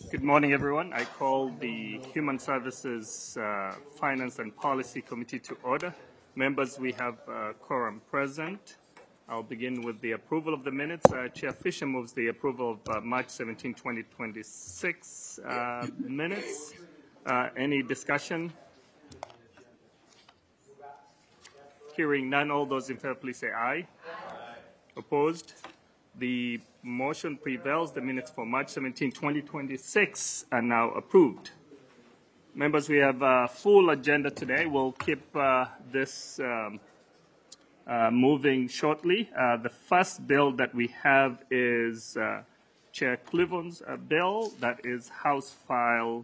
Good morning, everyone. I call the Human Services, Finance and Policy Committee to order. Members, we have quorum present. I'll begin with the approval of the minutes. Chair Fisher moves the approval of March 17, 2026 minutes. Any discussion? Hearing none, all those in favor, please say aye. Aye. Opposed? The motion prevails. The minutes for March 17, 2026 are now approved. Members, we have a full agenda today. We'll keep this moving shortly. The first bill that we have is Chair Cleven's bill. That is House File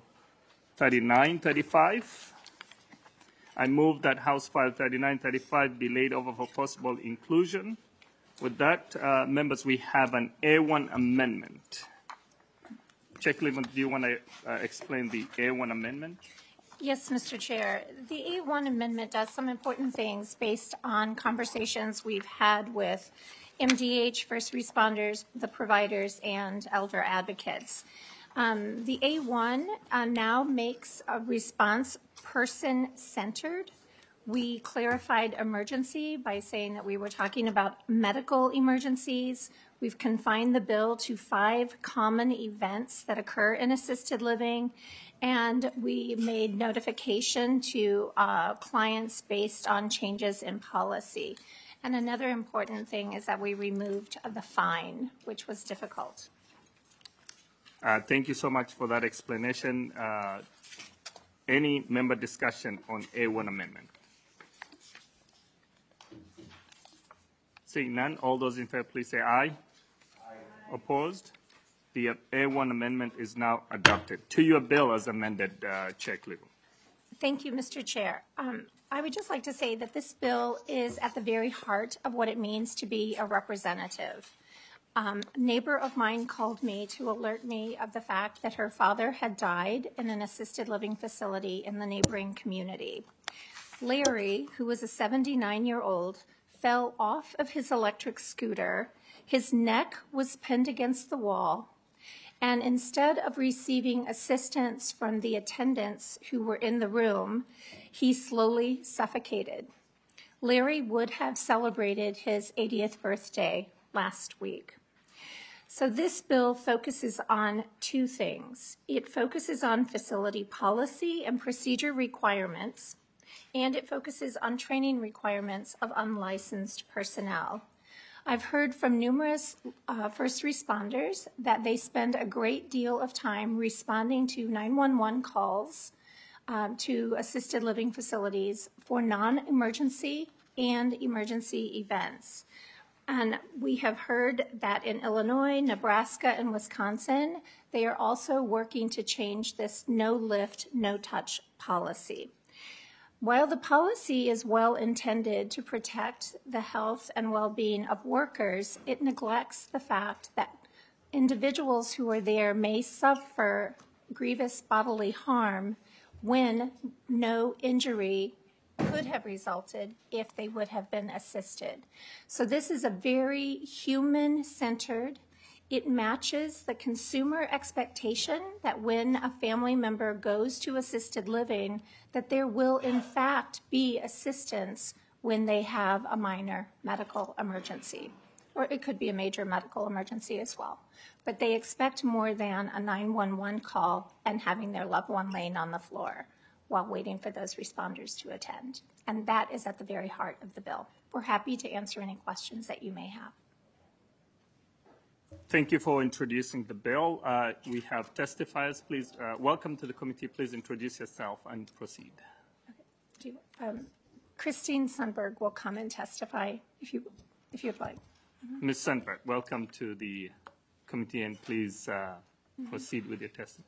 3935. I move that House File 3935 be laid over for possible inclusion. With that, members, we have an A1 amendment. Chair Cleveland, do you want to explain the A1 amendment? Yes, Mr. Chair. The A1 amendment does some important things based on conversations we've had with MDH, first responders, the providers, and elder advocates. The A1 now makes a response person-centered. We clarified emergency by saying that we were talking about medical emergencies. We've confined the bill to 5 common events that occur in assisted living, and we made notification to clients based on changes in policy. And another important thing is that we removed the fine, which was difficult. Thank you so much for that explanation. Any member discussion on A1 amendment? Seeing none, all those in favor, please say aye. Aye. Opposed? The A1 amendment is now adopted. To your bill as amended, Chair Cleveland. Thank you, Mr. Chair. I would just like to say that this bill is at the very heart of what it means to be a representative. A neighbor of mine called me to alert me of the fact that her father had died in an assisted living facility in the neighboring community. Larry, who was a 79-year-old, fell off of his electric scooter. His neck was pinned against the wall, and instead of receiving assistance from the attendants who were in the room, he slowly suffocated. Larry would have celebrated his 80th birthday last week. So this bill focuses on 2 things. It focuses on facility policy and procedure requirements, and it focuses on training requirements of unlicensed personnel. I've heard from numerous first responders that they spend a great deal of time responding to 911 calls to assisted living facilities for non-emergency and emergency events. And we have heard that in Illinois, Nebraska, and Wisconsin, they are also working to change this no lift, no touch policy. While the policy is well intended to protect the health and well-being of workers, it neglects the fact that individuals who are there may suffer grievous bodily harm when no injury could have resulted if they would have been assisted. So this is a very human-centered. It matches the consumer expectation that when a family member goes to assisted living, that there will in fact be assistance when they have a minor medical emergency, or it could be a major medical emergency as well. But they expect more than a 911 call and having their loved one laying on the floor while waiting for those responders to attend. And that is at the very heart of the bill. We're happy to answer any questions that you may have. Thank you for introducing the bill. We have testifiers. Please, welcome to the committee. Please introduce yourself and proceed. Okay. Christine Sundberg will come and testify if you'd like. Ms. Sundberg, welcome to the committee, and please proceed with your testimony.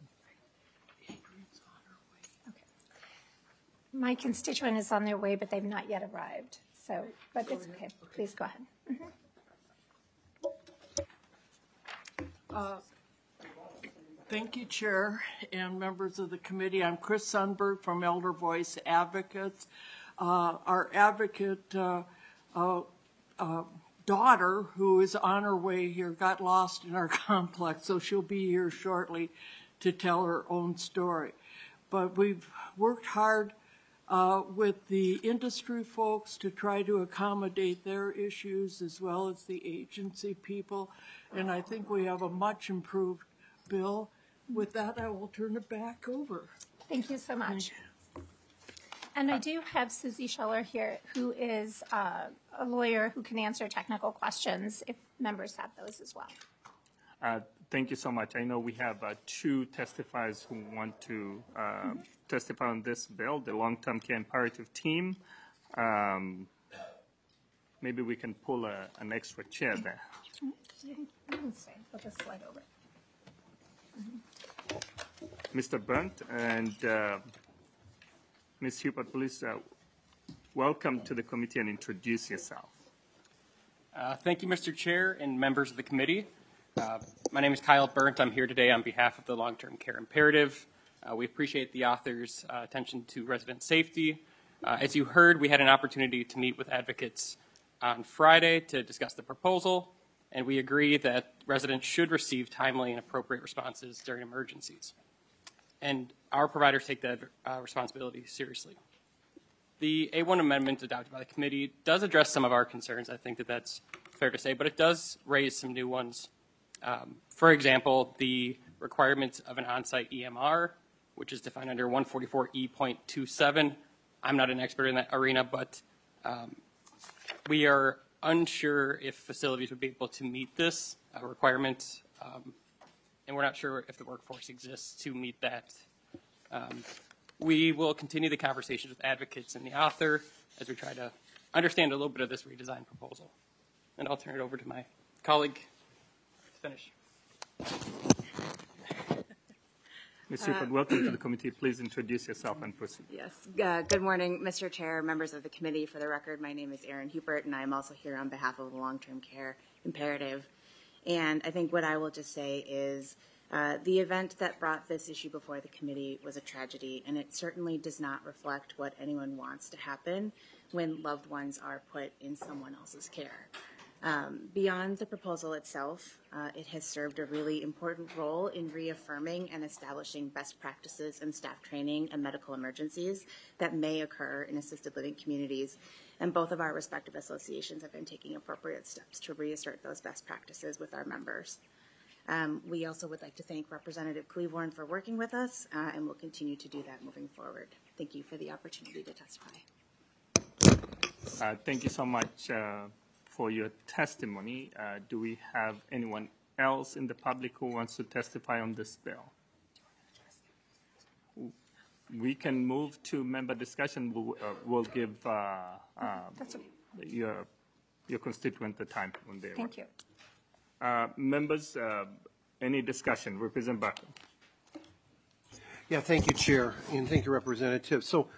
Okay. My constituent is on their way, but they've not yet arrived. So, but it's okay. Please go ahead. Thank you, Chair and members of the committee. I'm Chris Sundberg from Elder Voice Advocates. Our advocate daughter, who is on her way here, got lost in our complex, so she'll be here shortly. to tell her own story. But we've worked hard with the industry folks to try to accommodate their issues as well as the agency people. And I think we have a much improved bill. With that, I will turn it back over. Thank you so much. And I do have Susie Scheller here, who is a lawyer who can answer technical questions if members have those as well. Thank you so much. I know we have two testifiers who want to testify on this bill, the long-term care imperative team. Maybe we can pull an extra chair there. You can stay. We'll just slide over. Mr. Burnt and Ms. Hubert, please welcome to the committee and introduce yourself. Thank you, Mr. Chair and members of the committee. My name is Kyle Burnt. I'm here today on behalf of the Long-Term Care Imperative. We appreciate the author's attention to resident safety. As you heard, we had an opportunity to meet with advocates on Friday to discuss the proposal, and we agree that residents should receive timely and appropriate responses during emergencies. And our providers take that responsibility seriously. The A1 amendment adopted by the committee does address some of our concerns. I think that that's fair to say, but it does raise some new ones. For example, the requirement of an on-site EMR, which is defined under 144E.27. I'm not an expert in that arena, but we are unsure if facilities would be able to meet this requirement, and we're not sure if the workforce exists to meet that. We will continue the conversations with advocates and the author as we try to understand a little bit of this redesign proposal. And I'll turn it over to my colleague to finish. Ms. Hubert, welcome to the committee. Please introduce yourself and proceed. Yes. Good morning, Mr. Chair, members of the committee. For the record, my name is Erin Hubert, and I'm also here on behalf of the Long-Term Care Imperative. And I think what I will just say is the event that brought this issue before the committee was a tragedy, and it certainly does not reflect what anyone wants to happen when loved ones are put in someone else's care. Beyond the proposal itself, it has served a really important role in reaffirming and establishing best practices in staff training and medical emergencies that may occur in assisted living communities. And both of our respective associations have been taking appropriate steps to reassert those best practices with our members. We also would like to thank Representative Cleavorn for working with us, and we'll continue to do that moving forward. Thank you for the opportunity to testify. Thank you so much for your testimony. Do we have anyone else in the public who wants to testify on this bill? We can move to member discussion. We'll give your constituent the time when they're Thank you. Members, any discussion? Representative Barker. Yeah, thank you, Chair, and thank you, Representative. So,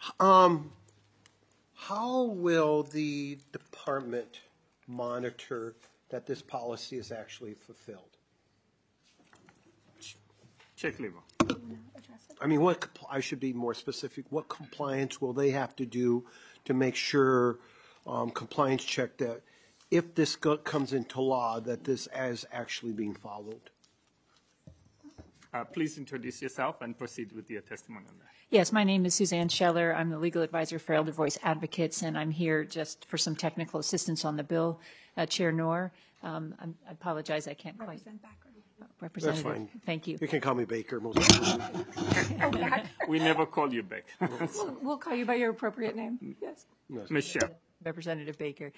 how will the department monitor that this policy is actually fulfilled? Chair Cleaver. I mean, I should be more specific. What compliance will they have to do to make sure compliance check that if this comes into law, that this is actually being followed? Please introduce yourself and proceed with your testimony on that. Yes, my name is Suzanne Scheller. I'm the legal advisor for Elder Voice Advocates, and I'm here just for some technical assistance on the bill. Chair Knorr, I apologize, I can't quite. Representative. That's fine. Thank you. You can call me Baker. Most We never call you back. We'll call you by your appropriate name. Yes. Michelle. Representative Baker.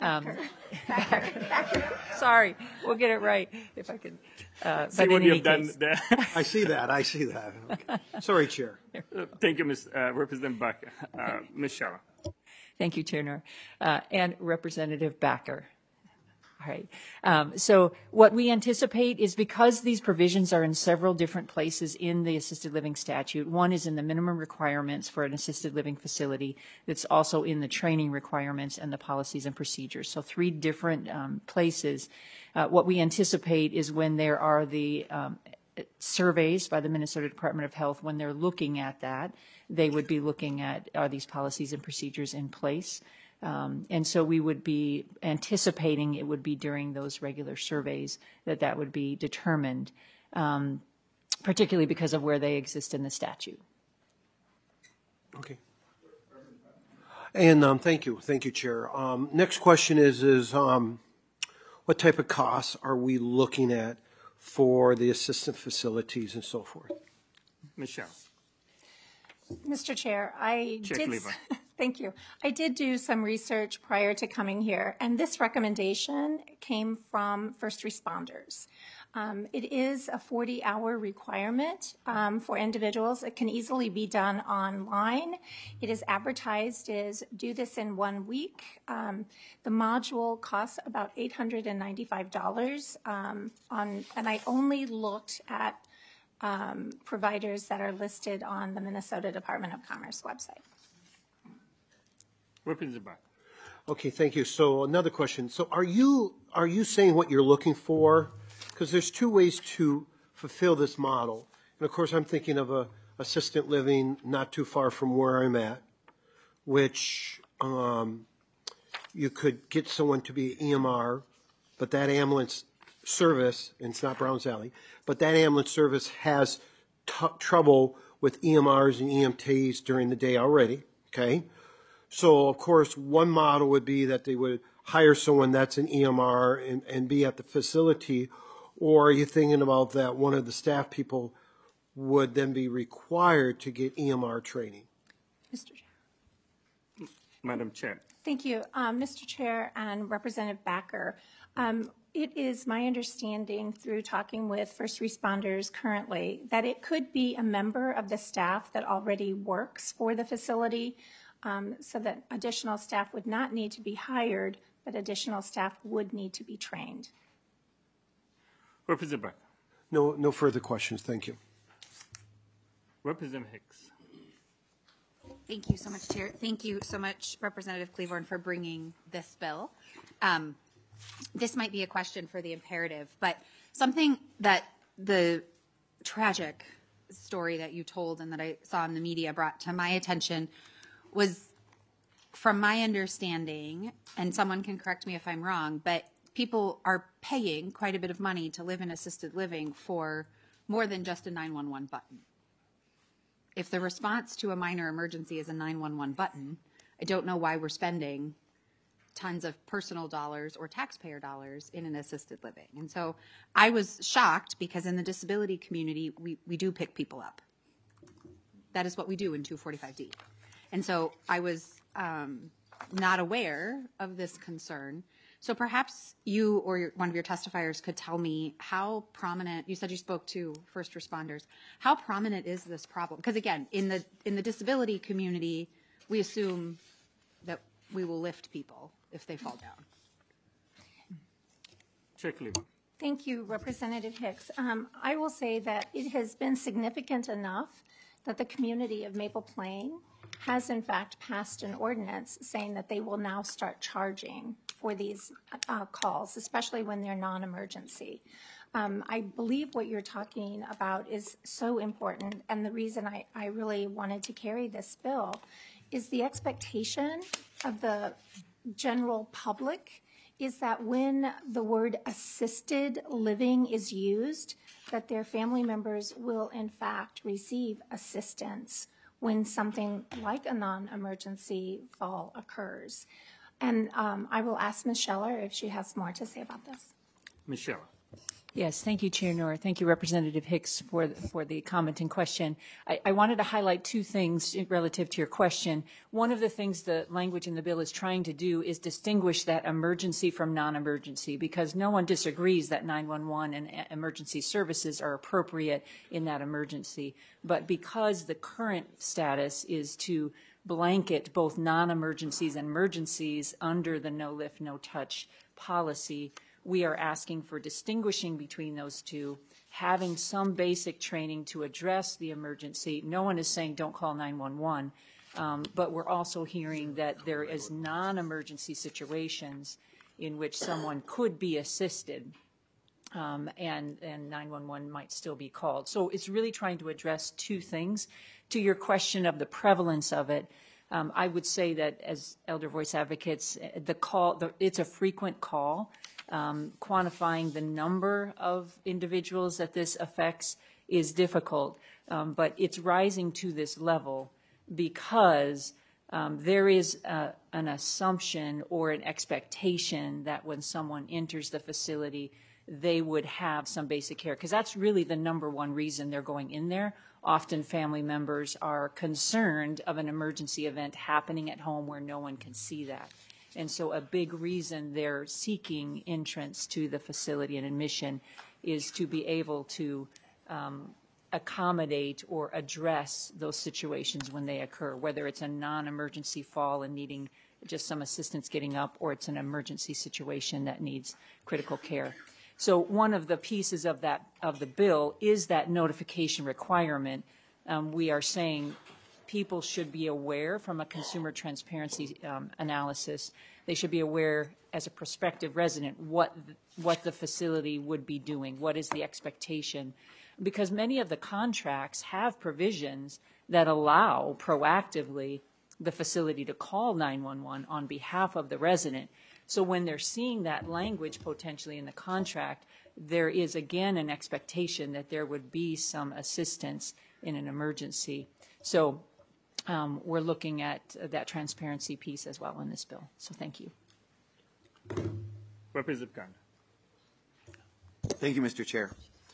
Sorry, we'll get it right if I can. See what you've done there. I see that. Okay. Sorry, Chair. Thank you, Representative Barker. Michelle. Thank you, Chair Knorr. And Representative Backer. All right. So what we anticipate is because these provisions are in several different places in the assisted living statute, one is in the minimum requirements for an assisted living facility that's also in the training requirements and the policies and procedures. So 3 different places. What we anticipate is when there are the surveys by the Minnesota Department of Health, when they're looking at that, they would be looking at are these policies and procedures in place. And so we would be anticipating it would be during those regular surveys that would be determined. particularly because of where they exist in the statute. Okay. And thank you, Chair. Next question is what type of costs are we looking at for the assistant facilities and so forth? Michelle. Mr. Chair, Chair Cleaver. Thank you. I did do some research prior to coming here, and this recommendation came from first responders. It is a 40-hour requirement for individuals. It can easily be done online. It is advertised as do this in 1 week. The module costs about $895 and I only looked at providers that are listed on the Minnesota Department of Commerce website. Representative Barker. Okay, thank you. So another question. So are you saying what you're looking for? Because there's two ways to fulfill this model. And of course, I'm thinking of a assisted living not too far from where I'm at, which you could get someone to be EMR, but that ambulance service, and it's not Browns Alley, but that ambulance service has trouble with EMRs and EMTs during the day already, okay? So, of course, one model would be that they would hire someone that's an EMR and be at the facility, or are you thinking about that one of the staff people would then be required to get EMR training? Mr. Chair. Madam Chair. Thank you. Mr. Chair and Representative Backer, it is my understanding through talking with first responders currently that it could be a member of the staff that already works for the facility, so that additional staff would not need to be hired, but additional staff would need to be trained. Representative Barker. No further questions. Thank you. Representative Hicks. Thank you so much, Chair. Thank you so much, Representative Cleaver, for bringing this bill. This might be a question for the imperative, but something that the tragic story that you told and that I saw in the media brought to my attention was, from my understanding, and someone can correct me if I'm wrong, but people are paying quite a bit of money to live in assisted living for more than just a 911 button. If the response to a minor emergency is a 911 button, I don't know why we're spending tons of personal dollars or taxpayer dollars in an assisted living. And so I was shocked because in the disability community, we do pick people up. That is what we do in 245D. And so I was not aware of this concern. So perhaps you or one of your testifiers could tell me how prominent, you said you spoke to first responders, how prominent is this problem? Because again, in the disability community, we assume that we will lift people if they fall down. Chair Cleaver. Thank you, Representative Hicks. I will say that it has been significant enough that the community of Maple Plain has in fact passed an ordinance saying that they will now start charging for these calls, especially when they're non-emergency. I believe what you're talking about is so important, and the reason I really wanted to carry this bill is the expectation of the general public is that when the word assisted living is used, that their family members will in fact receive assistance when something like a non-emergency fall occurs. And I will ask Ms. Scheller if she has more to say about this. Ms. Scheller. Yes, thank you, Chair Noor. Thank you, Representative Hicks, for the comment and question. I wanted to highlight two things relative to your question. One of the things the language in the bill is trying to do is distinguish that emergency from non-emergency, because no one disagrees that 911 and emergency services are appropriate in that emergency. But because the current status is to blanket both non-emergencies and emergencies under the no lift, no touch policy, we are asking for distinguishing between those two, having some basic training to address the emergency. No one is saying don't call 911, but we're also hearing that there is non-emergency situations in which someone could be assisted, and 911 might still be called. So it's really trying to address two things. To your question of the prevalence of it, I would say that as elder voice advocates, it's a frequent call. Quantifying the number of individuals that this affects is difficult, but it's rising to this level because there is an assumption or an expectation that when someone enters the facility, they would have some basic care, because that's really the number one reason they're going in there. Often family members are concerned of an emergency event happening at home where no one can see that. And so a big reason they're seeking entrance to the facility and admission is to be able to accommodate or address those situations when they occur, whether it's a non-emergency fall and needing just some assistance getting up, or it's an emergency situation that needs critical care. So one of the pieces of the bill is that notification requirement. We are saying people should be aware from a consumer transparency analysis. They should be aware as a prospective resident what the facility would be doing, what is the expectation, because many of the contracts have provisions that allow proactively the facility to call 911 on behalf of the resident. So when they're seeing that language potentially in the contract, there is again an expectation that there would be some assistance in an emergency. So we're looking at that transparency piece as well in this bill. So thank you. Representative Ganda. Thank you, Mr. Chair.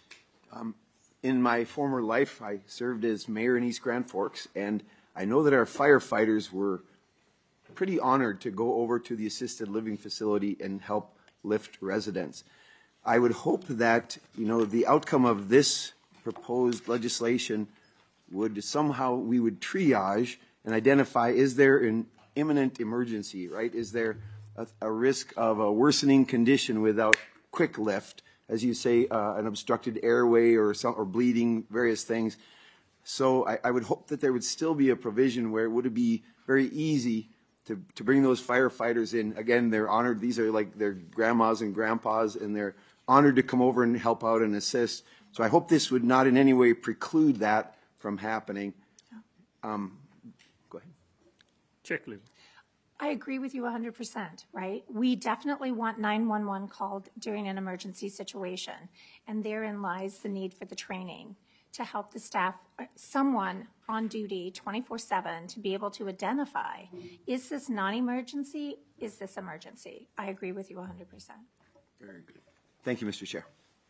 In my former life, I served as mayor in East Grand Forks, and I know that our firefighters were pretty honored to go over to the assisted living facility and help lift residents. I would hope that, the outcome of this proposed legislation would somehow, we would triage and identify, is there an imminent emergency, right? Is there a risk of a worsening condition without quick lift, as you say, an obstructed airway or bleeding, various things. So I would hope that there would still be a provision where it would be very easy to bring those firefighters in. Again, they're honored. These are like their grandmas and grandpas, and they're honored to come over and help out and assist. So I hope this would not in any way preclude that from happening. Go ahead. Chair Cleveland. I agree with you 100%, right? We definitely want 911 called during an emergency situation, and therein lies the need for the training to help the staff, someone on duty 24/7, to be able to identify, is this non-emergency, is this emergency? I agree with you 100%. Very good. Thank you, Mr. Chair.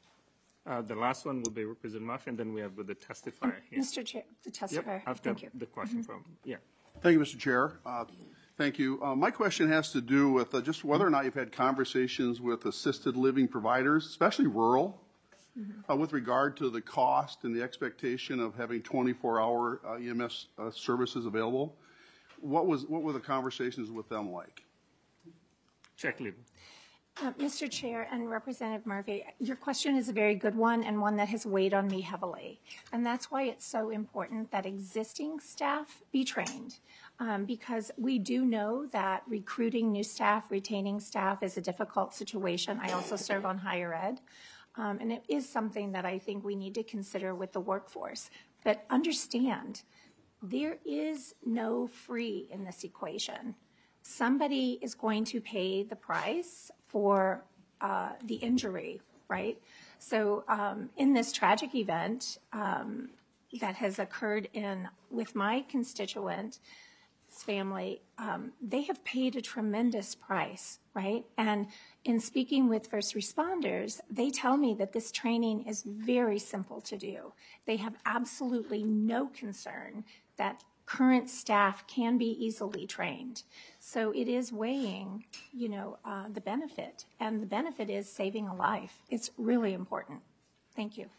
The last one will be Representative Murphy, and then we have the testifier here. Mr. Chair, the testifier. Yep, after the question from, Thank you, Mr. Chair. Thank you. My question has to do with just whether or not you've had conversations with assisted living providers, especially rural, with regard to the cost and the expectation of having 24-hour EMS services available. What were the conversations with them like? Chair Cleveland. Mr. Chair and Representative Murphy, your question is a very good one, and one that has weighed on me heavily. And that's why it's so important that existing staff be trained, because we do know that recruiting new staff, retaining staff is a difficult situation. I also serve on higher ed, and it is something that I think we need to consider with the workforce. But understand, there is no free in this equation. Somebody is going to pay the price for the injury, right? So in this tragic event that has occurred with my constituent's family, they have paid a tremendous price, right? And in speaking with first responders, they tell me that this training is very simple to do. They have absolutely no concern that current staff can be easily trained. So it is weighing, the benefit, and the benefit is saving a life. It's really important. Thank you.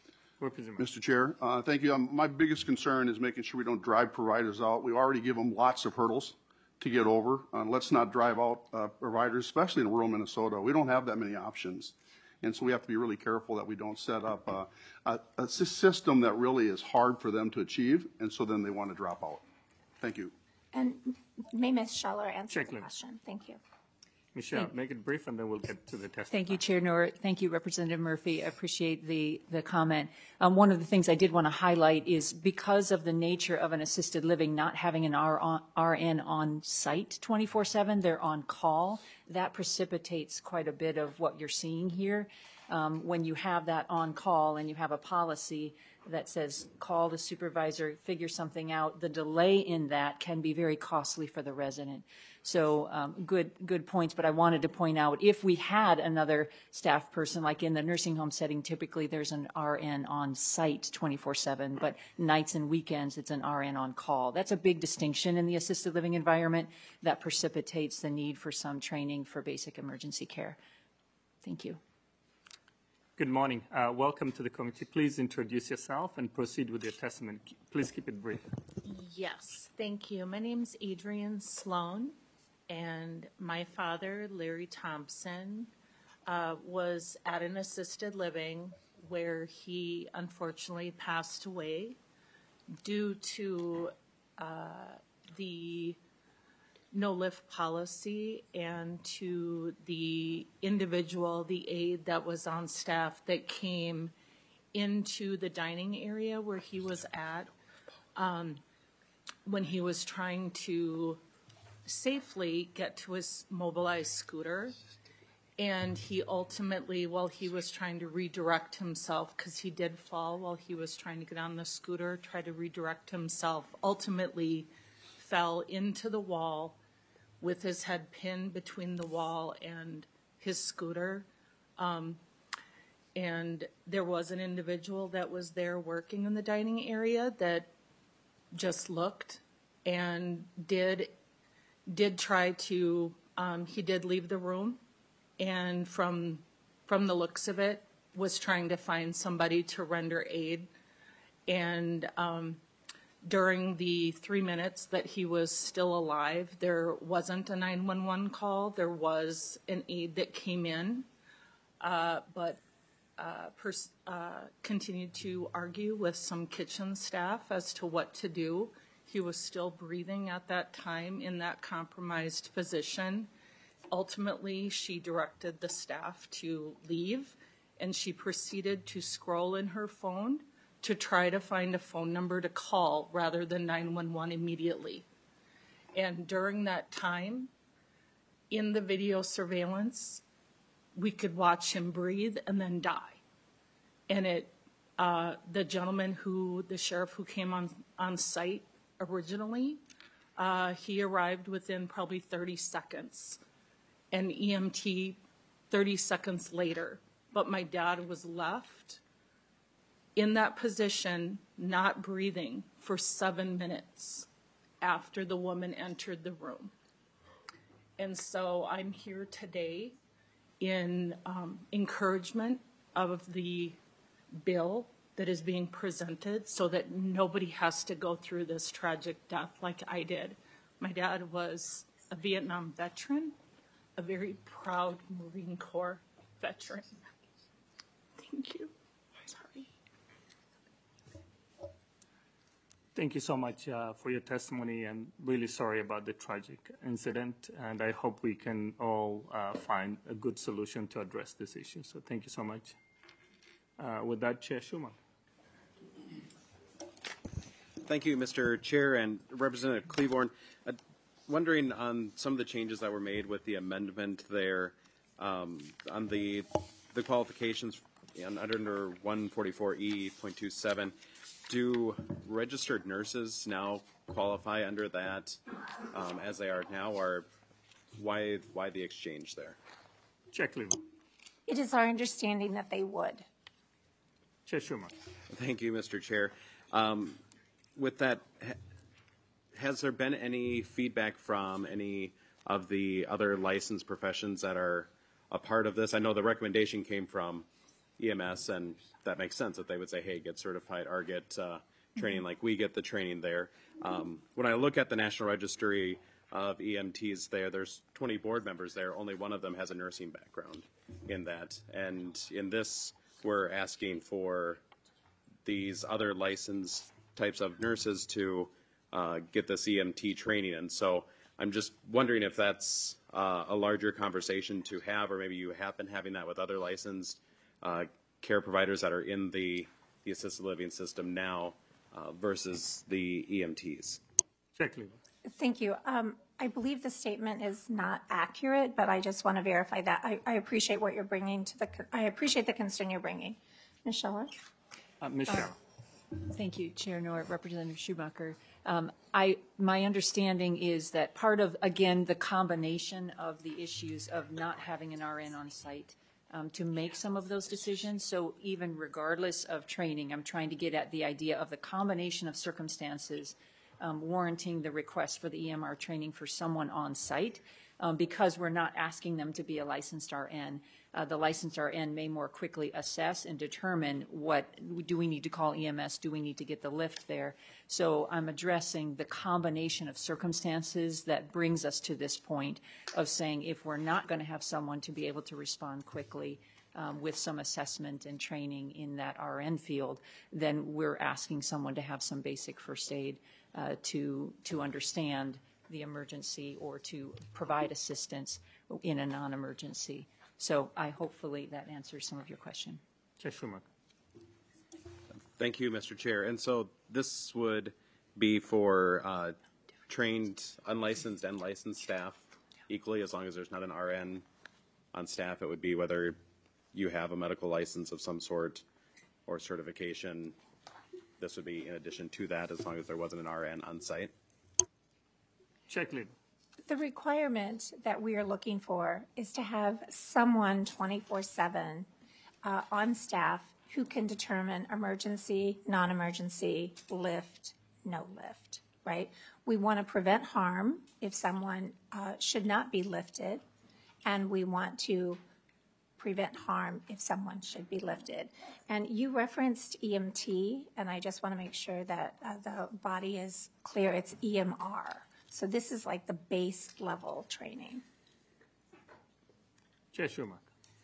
Mr. Chair, thank you. My biggest concern is making sure we don't drive providers out. We already give them lots of hurdles to get over. Let's not drive out providers, especially in rural Minnesota. We don't have that many options. And so we have to be really careful that we don't set up a system that really is hard for them to achieve, and so then they want to drop out. Thank you. And may Ms. Scheller answer the question. Thank you. Michelle, make it brief, and then we'll get to the testimony. Thank you, Chair Noor. Thank you, Representative Murphy. I appreciate the comment. One of the things I did want to highlight is because of the nature of an assisted living not having an RN on site 24/7, they're on call. That precipitates quite a bit of what you're seeing here. When you have that on call and you have a policy that says call the supervisor, figure something out, the delay in that can be very costly for the resident. So good points, but I wanted to point out if we had another staff person, like in the nursing home setting, typically there's an RN on site 24/7, but nights and weekends it's an RN on call. That's a big distinction in the assisted living environment that precipitates the need for some training for basic emergency care. Thank you. Good morning. Welcome to the committee. Please introduce yourself and proceed with your testimony. Please keep it brief. Yes, thank you. My name's Adrienne Sloan, and my father, Larry Thompson, was at an assisted living where he unfortunately passed away due to the no-lift policy and to the individual, the aide that was on staff that came into the dining area where he was at when he was trying to safely get to his mobilized scooter. And he ultimately, while he was trying to redirect himself, because he did fall while he was trying to get on the scooter, try to redirect himself, ultimately fell into the wall with his head pinned between the wall and his scooter. And there was an individual that was there working in the dining area that just looked and did try to, he did leave the room, and from the looks of it, was trying to find somebody to render aid. And during the 3 minutes that he was still alive, there wasn't a 911 call. There was an aide that came in, but continued to argue with some kitchen staff as to what to do. He was still breathing at that time in that compromised position. Ultimately, she directed the staff to leave, and she proceeded to scroll in her phone to try to find a phone number to call rather than 911 immediately. And during that time, in the video surveillance, we could watch him breathe and then die. And the gentleman the sheriff who came on site originally, he arrived within probably 30 seconds, and EMT 30 seconds later. But my dad was left in that position, not breathing, for 7 minutes after the woman entered the room. And so I'm here today in encouragement of the bill that is being presented so that nobody has to go through this tragic death like I did. My dad was a Vietnam veteran, a very proud Marine Corps veteran. Thank you. Sorry. Thank you so much for your testimony, and really sorry about the tragic incident, and I hope we can all find a good solution to address this issue. So thank you so much. With that, Chair Schumer. Thank you, Mr. Chair and Representative Cleaborn. Wondering on some of the changes that were made with the amendment there on the qualifications under 144E.27. Do registered nurses now qualify under that as they are now, or why the exchange there? Chair Cleaborn. It is our understanding that they would. Chair Schumer. Thank you, Mr. Chair. With that, has there been any feedback from any of the other licensed professions that are a part of this? I know the recommendation came from EMS, and that makes sense that they would say, hey, get certified or get training like we get the training there. When I look at the National Registry of EMTs there's 20 board members there. Only one of them has a nursing background in that. And in this, we're asking for these other licensed types of nurses to get this EMT training. And so I'm just wondering if that's a larger conversation to have, or maybe you have been having that with other licensed care providers that are in the assisted living system now versus the EMTs. Chair Cleaver. Thank you. I believe the statement is not accurate, but I just want to verify that. I appreciate what you're bringing to I appreciate the concern you're bringing. Ms. Scheller? Michelle. Thank you, Chair Nord, Representative Schumacher. My understanding is that part of, again, the combination of the issues of not having an RN on site to make some of those decisions. So even regardless of training, I'm trying to get at the idea of the combination of circumstances warranting the request for the EMR training for someone on site. Because we're not asking them to be a licensed RN, the licensed RN may more quickly assess and determine what do we need to call EMS, do we need to get the lift there. So I'm addressing the combination of circumstances that brings us to this point of saying if we're not going to have someone to be able to respond quickly with some assessment and training in that RN field, then we're asking someone to have some basic first aid to understand the emergency or to provide assistance in a non-emergency. So hopefully that answers some of your question. Chair Schumacher. Thank you, Mr. Chair. And so this would be for trained, unlicensed, and licensed staff equally, as long as there's not an RN on staff. It would be whether you have a medical license of some sort or certification. This would be in addition to that, as long as there wasn't an RN on site. Chair Cleaver. The requirement that we are looking for is to have someone 24/7 on staff who can determine emergency, non-emergency, lift, no lift, right? We want to prevent harm if someone should not be lifted, and we want to prevent harm if someone should be lifted. And you referenced EMT, and I just want to make sure that the body is clear. It's EMR. So this is like the base level training. Chair Schumacher.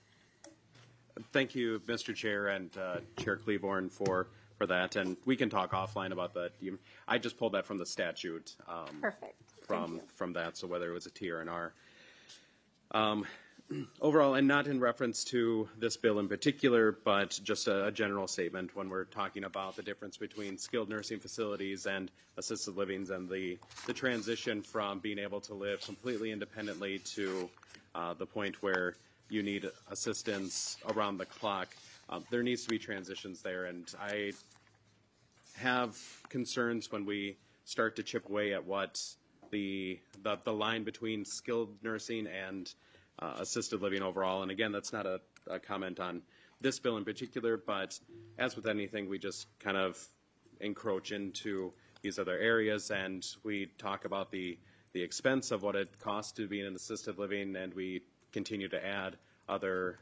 Thank you, Mr. Chair and Chair Cleavorn for that. And we can talk offline about that. I just pulled that from the statute. Perfect. From that, so whether it was a T or an R. Overall, and not in reference to this bill in particular, but just a general statement when we're talking about the difference between skilled nursing facilities and assisted livings and the transition from being able to live completely independently to the point where you need assistance around the clock. There needs to be transitions there, and I have concerns when we start to chip away at what the line between skilled nursing and assisted living overall. And again, that's not a comment on this bill in particular, but as with anything, we just kind of encroach into these other areas, and we talk about the expense of what it costs to be in an assisted living, and we continue to add other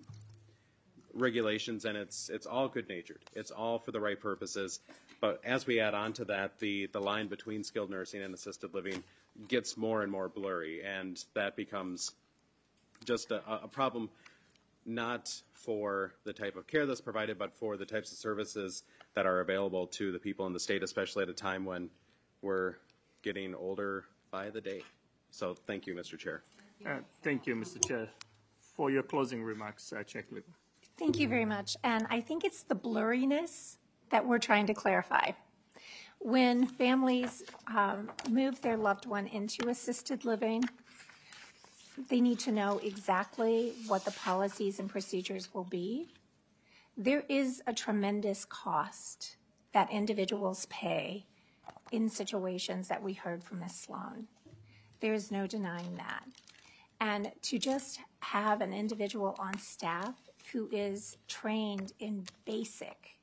regulations, and it's all good-natured. It's all for the right purposes. But as we add on to that, the line between skilled nursing and assisted living gets more and more blurry, and that becomes just a problem not for the type of care that's provided, but for the types of services that are available to the people in the state, especially at a time when we're getting older by the day. So thank you, Mr. Chair. Thank you, Mr. Chair. For your closing remarks, Chair Cleaver. Thank you very much. And I think it's the blurriness that we're trying to clarify. When families move their loved one into assisted living, they need to know exactly what the policies and procedures will be. There is a tremendous cost that individuals pay in situations that we heard from Ms. Sloan. There is no denying that. And to just have an individual on staff who is trained in basic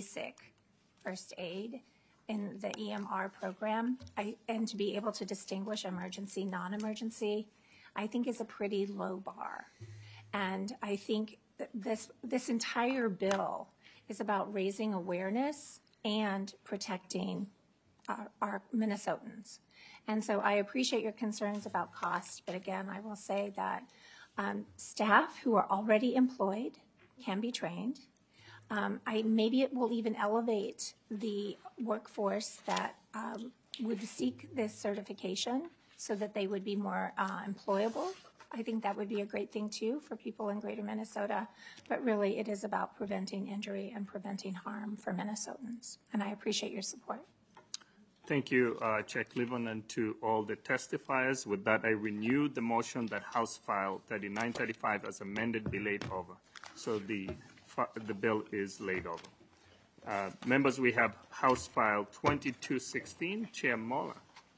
first aid in the EMR program, and to be able to distinguish emergency, non-emergency, I think is a pretty low bar. And I think that this entire bill is about raising awareness and protecting our Minnesotans. And so I appreciate your concerns about cost, but again, I will say that staff who are already employed can be trained. Maybe it will even elevate the workforce that would seek this certification so that they would be more employable. I think that would be a great thing too for people in greater Minnesota, but really it is about preventing injury and preventing harm for Minnesotans, and I appreciate your support. Thank you, Chair Cleveland, and to all the testifiers. With that, I renew the motion that House File 3935 as amended be laid over. So the bill is laid over. Members, we have House File 2216. Chair Moller.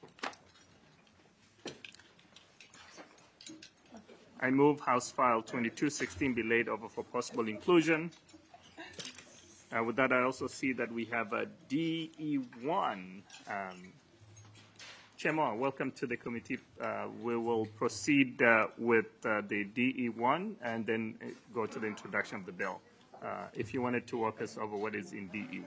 I move House File 2216 be laid over for possible inclusion. With that, I also see that we have a DE1. Chair Moore, welcome to the committee. We will proceed with the DE1 and then go to the introduction of the bill. If you wanted to walk us over what is in DE1.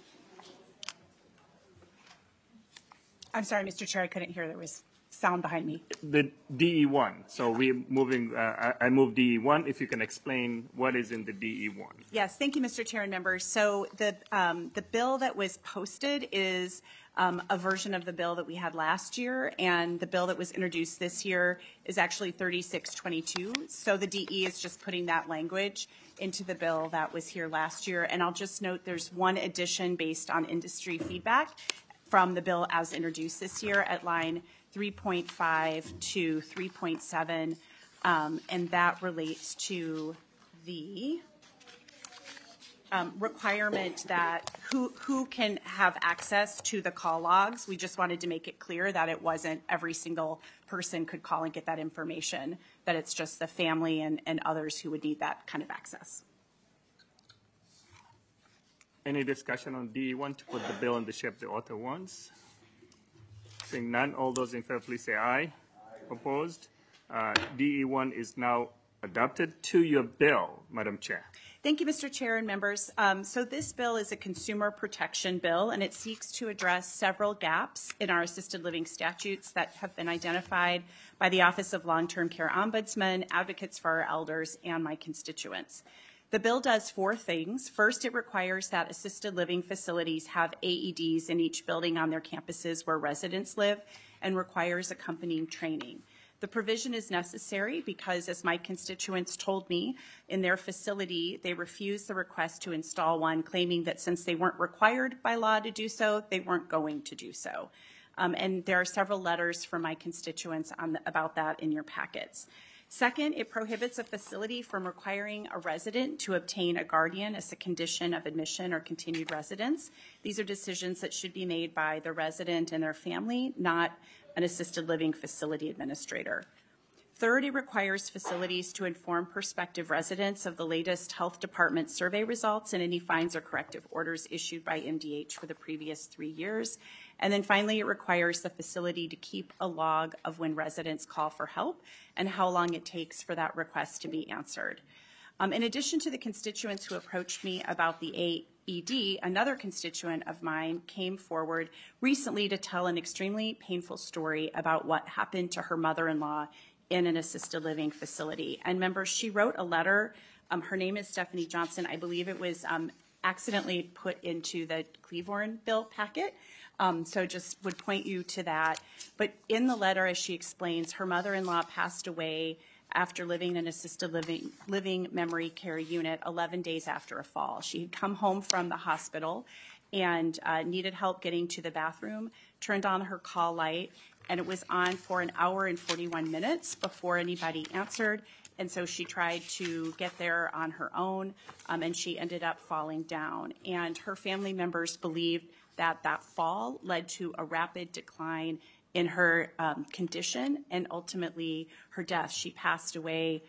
I'm sorry, Mr. Chair, I couldn't hear. There was sound behind me. The DE1. So we're moving, I move DE1. If you can explain what is in the DE1. Yes, thank you, Mr. Chair and members. So the bill that was posted is a version of the bill that we had last year, and the bill that was introduced this year is actually 3622. So the DE is just putting that language into the bill that was here last year. And I'll just note there's one addition based on industry feedback from the bill as introduced this year at line 3.5 to 3.7, and that relates to the requirement that who can have access to the call logs. We just wanted to make it clear that it wasn't every single person could call and get that information, that it's just the family and others who would need that kind of access. Any discussion on DE1 to put the bill in the shape the author wants? Seeing none, all those in favor, please say aye. Aye. Opposed? DE1 is now adopted. To your bill, Madam Chair. Thank you, Mr. Chair and members. So this bill is a consumer protection bill, and it seeks to address several gaps in our assisted living statutes that have been identified by the Office of Long-Term Care Ombudsman, Advocates for Our Elders, and my constituents. The bill does four things. First, it requires that assisted living facilities have AEDs in each building on their campuses where residents live, and requires accompanying training. The provision is necessary because, as my constituents told me, in their facility, they refused the request to install one, claiming that since they weren't required by law to do so, they weren't going to do so. And there are several letters from my constituents about that in your packets. Second, it prohibits a facility from requiring a resident to obtain a guardian as a condition of admission or continued residence. These are decisions that should be made by the resident and their family, not an assisted living facility administrator. Third, it requires facilities to inform prospective residents of the latest health department survey results and any fines or corrective orders issued by MDH for the previous 3 years. And then finally, it requires the facility to keep a log of when residents call for help and how long it takes for that request to be answered. In addition to the constituents who approached me about the AED, another constituent of mine came forward recently to tell an extremely painful story about what happened to her mother-in-law in an assisted living facility. And members, she wrote a letter. Her name is Stephanie Johnson. I believe it was accidentally put into the Cleveland bill packet. So just would point you to that. But in the letter, as she explains, her mother-in-law passed away after living in an assisted living memory care unit 11 days after a fall. She had come home from the hospital and needed help getting to the bathroom, turned on her call light, and it was on for an hour and 41 minutes before anybody answered. And so she tried to get there on her own, and she ended up falling down. And her family members believed that that fall led to a rapid decline in her condition and ultimately her death. She passed away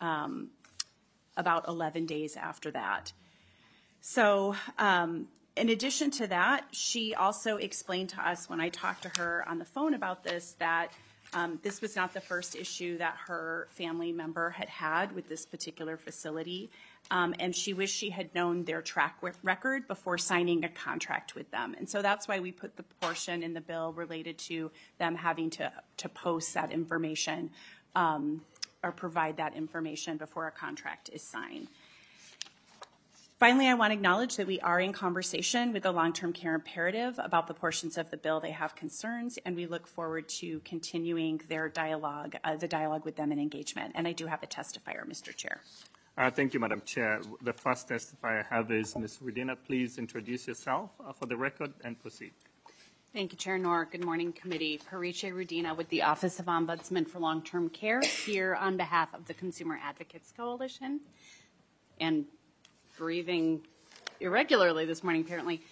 about 11 days after that. So in addition to that, she also explained to us when I talked to her on the phone about this that this was not the first issue that her family member had had with this particular facility, and she wished she had known their track record before signing a contract with them. And so that's why we put the portion in the bill related to them having to post that information or provide that information before a contract is signed. Finally, I want to acknowledge that we are in conversation with the long-term care imperative about the portions of the bill they have concerns, and we look forward to continuing their dialogue, the dialogue with them and engagement. And I do have a testifier, Mr. Chair. Thank you, Madam Chair. The first testifier I have is Ms. Rudina. Please introduce yourself for the record and proceed. Thank you, Chair Noor. Good morning, committee. Parice Rudina with the Office of Ombudsman for Long-Term Care, here on behalf of the Consumer Advocates Coalition. And breathing irregularly this morning, apparently.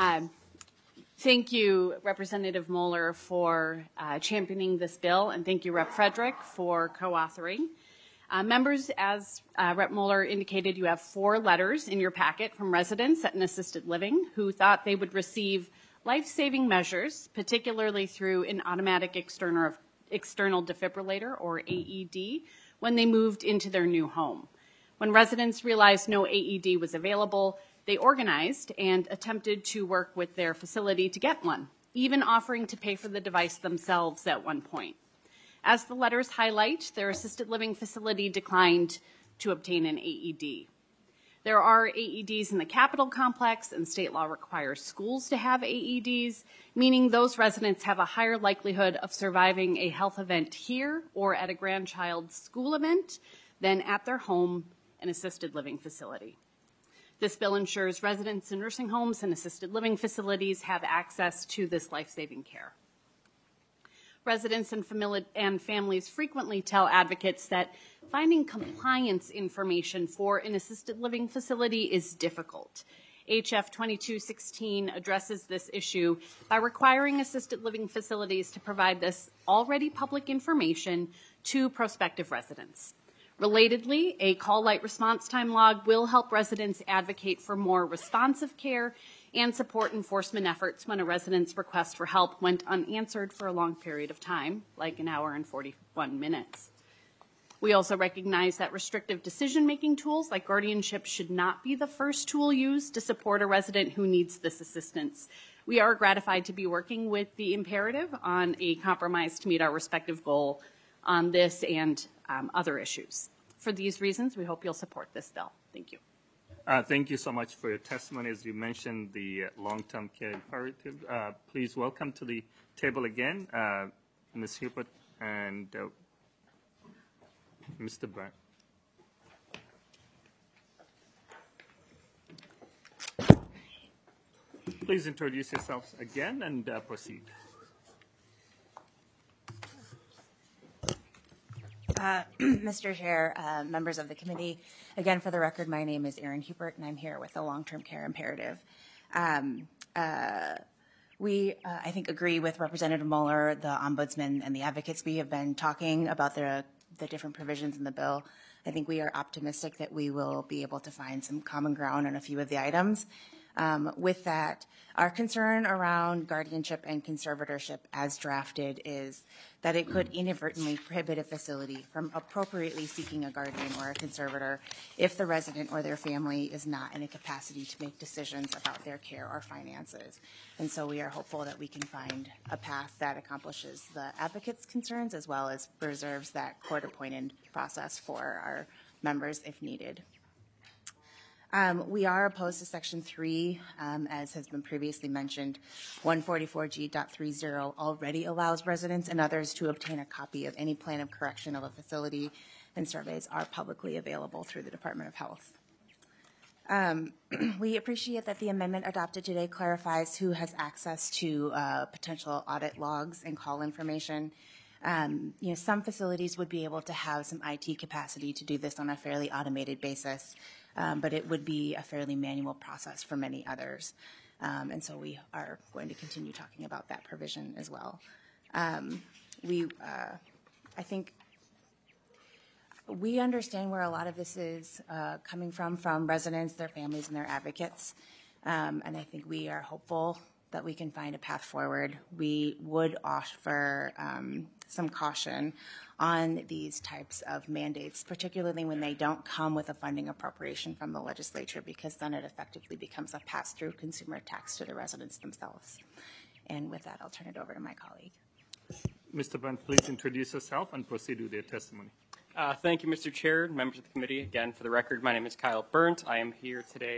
Thank you, Representative Moeller, for championing this bill, and thank you, Rep. Frederick, for co-authoring. Members, as Rep. Moeller indicated, you have 4 letters in your packet from residents at an assisted living who thought they would receive life-saving measures, particularly through an automatic external defibrillator, or AED, when they moved into their new home. When residents realized no AED was available, they organized and attempted to work with their facility to get one, even offering to pay for the device themselves at one point. As the letters highlight, their assisted living facility declined to obtain an AED. There are AEDs in the Capitol complex, and state law requires schools to have AEDs, meaning those residents have a higher likelihood of surviving a health event here or at a grandchild's school event than at their home and assisted living facility. This bill ensures residents in nursing homes and assisted living facilities have access to this life-saving care. Residents and families frequently tell advocates that finding compliance information for an assisted living facility is difficult. HF 2216 addresses this issue by requiring assisted living facilities to provide this already public information to prospective residents. Relatedly, a call light response time log will help residents advocate for more responsive care and support enforcement efforts when a resident's request for help went unanswered for a long period of time, like an hour and 41 minutes. We also recognize that restrictive decision-making tools like guardianship should not be the first tool used to support a resident who needs this assistance. We are gratified to be working with the imperative on a compromise to meet our respective goal on this and other issues. For these reasons, we hope you'll support this bill. Thank you. Thank you so much for your testimony. As you mentioned, the long-term care imperative. Please welcome to the table again, Ms. Hubert and Mr. Brandt. Please introduce yourselves again and proceed. Mr. Chair, members of the committee, again, for the record, my name is Erin Hubert, and I'm here with the Long-Term Care Imperative. We, I think, agree with Representative Moeller, the Ombudsman, and the advocates. We have been talking about the different provisions in the bill. I think we are optimistic that we will be able to find some common ground on a few of the items. With that, our concern around guardianship and conservatorship as drafted is that it could inadvertently prohibit a facility from appropriately seeking a guardian or a conservator if the resident or their family is not in a capacity to make decisions about their care or finances. And so we are hopeful that we can find a path that accomplishes the advocates' concerns as well as preserves that court-appointed process for our members if needed. We are opposed to Section 3, as has been previously mentioned. 144G.30 already allows residents and others to obtain a copy of any plan of correction of a facility, and surveys are publicly available through the Department of Health. We appreciate that the amendment adopted today clarifies who has access to potential audit logs and call information. Some facilities would be able to have some IT capacity to do this on a fairly automated basis. But it would be a fairly manual process for many others. And so we are going to continue talking about that provision as well. I think we understand where a lot of this is coming from residents, their families, and their advocates. And I think we are hopeful that we can find a path forward. We would offer some caution on these types of mandates, particularly when they don't come with a funding appropriation from the legislature, because then it effectively becomes a pass-through consumer tax to the residents themselves. And with that, I'll turn it over to my colleague. Mr. Brandt, please introduce yourself and proceed with your testimony. Thank you, Mr. Chair, members of the committee. Again, for the record, my name is Kyle Berndt. I am here today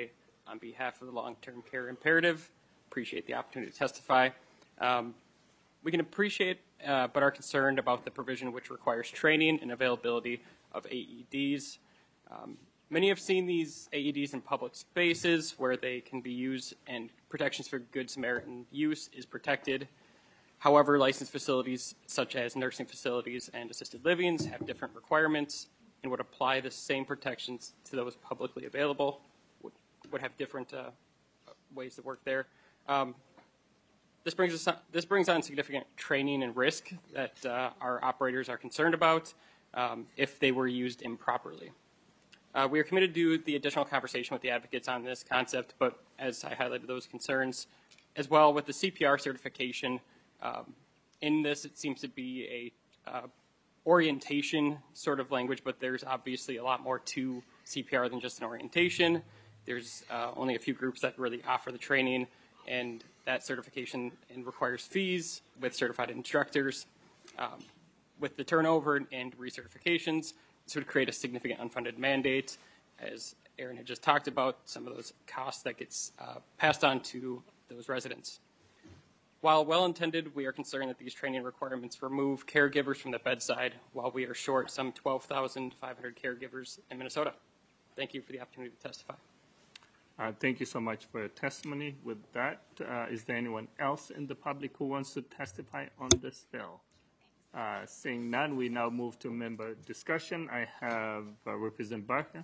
on behalf of the Long-Term Care Imperative. Appreciate the opportunity to testify. We can appreciate but are concerned about the provision which requires training and availability of AEDs. Many have seen these AEDs in public spaces where they can be used and protections for Good Samaritan use is protected. However, licensed facilities such as nursing facilities and assisted livings have different requirements and would apply the same protections to those publicly available, would have different ways to work there. This brings on significant training and risk that our operators are concerned about if they were used improperly. We are committed to the additional conversation with the advocates on this concept, but as I highlighted those concerns, as well with the CPR certification, in this it seems to be a orientation sort of language, but there's obviously a lot more to CPR than just an orientation. There's only a few groups that really offer the training, and that certification requires fees with certified instructors. With the turnover and recertifications, this would create a significant unfunded mandate. As Aaron had just talked about, some of those costs that gets passed on to those residents. While well-intended, we are concerned that these training requirements remove caregivers from the bedside while we are short some 12,500 caregivers in Minnesota. Thank you for the opportunity to testify. Thank you so much for your testimony. With that, is there anyone else in the public who wants to testify on this bill? Seeing none, we now move to member discussion. I have Representative Barker.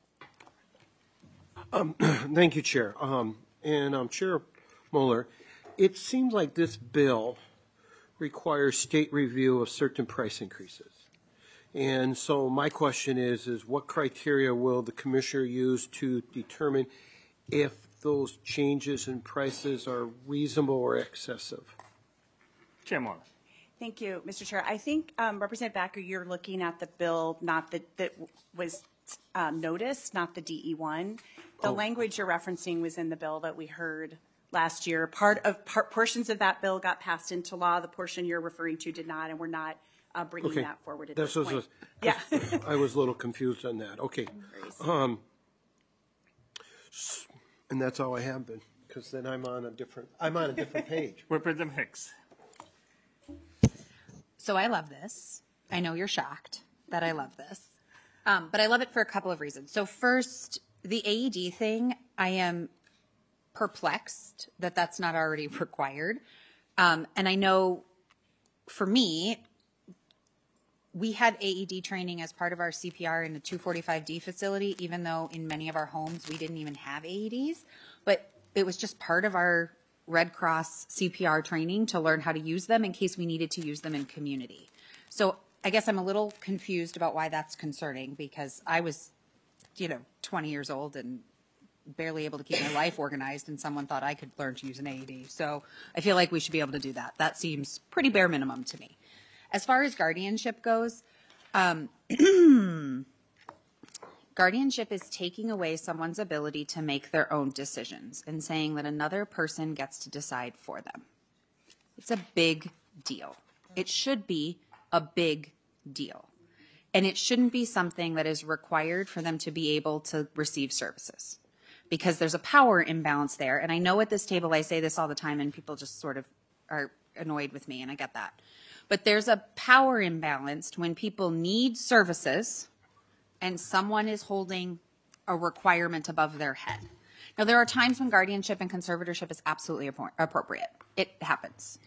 Thank you, Chair. Chair Mueller, it seems like this bill requires state review of certain price increases. And so my question is what criteria will the commissioner use to determine if those changes in prices are reasonable or excessive? Chair Mueller. Thank you, Mr. Chair. I think, Representative Backer, you're looking at the bill not that was noticed, not the DE1. The language you're referencing was in the bill that we heard last year. Portions of that bill got passed into law. The portion you're referring to did not, and we're not bringing that forward at this point. Yeah. I was a little confused on that. Okay. And that's all I have then, because then I'm on a different page. Representative Hicks. So I love this. I know you're shocked that I love this. But I love it for a couple of reasons. So first, the AED thing, I am perplexed that that's not already required. And I know for me, we had AED training as part of our CPR in the 245D facility, even though in many of our homes we didn't even have AEDs. But it was just part of our Red Cross CPR training to learn how to use them in case we needed to use them in community. So I guess I'm a little confused about why that's concerning, because I was, 20 years old and barely able to keep my life organized, and someone thought I could learn to use an AED. So I feel like we should be able to do that. That seems pretty bare minimum to me. As far as guardianship goes, guardianship is taking away someone's ability to make their own decisions and saying that another person gets to decide for them. It's a big deal. It should be a big deal. And it shouldn't be something that is required for them to be able to receive services, because there's a power imbalance there. And I know at this table I say this all the time and people just sort of are annoyed with me, and I get that. But there's a power imbalance when people need services and someone is holding a requirement above their head. Now, there are times when guardianship and conservatorship is absolutely appropriate. It happens.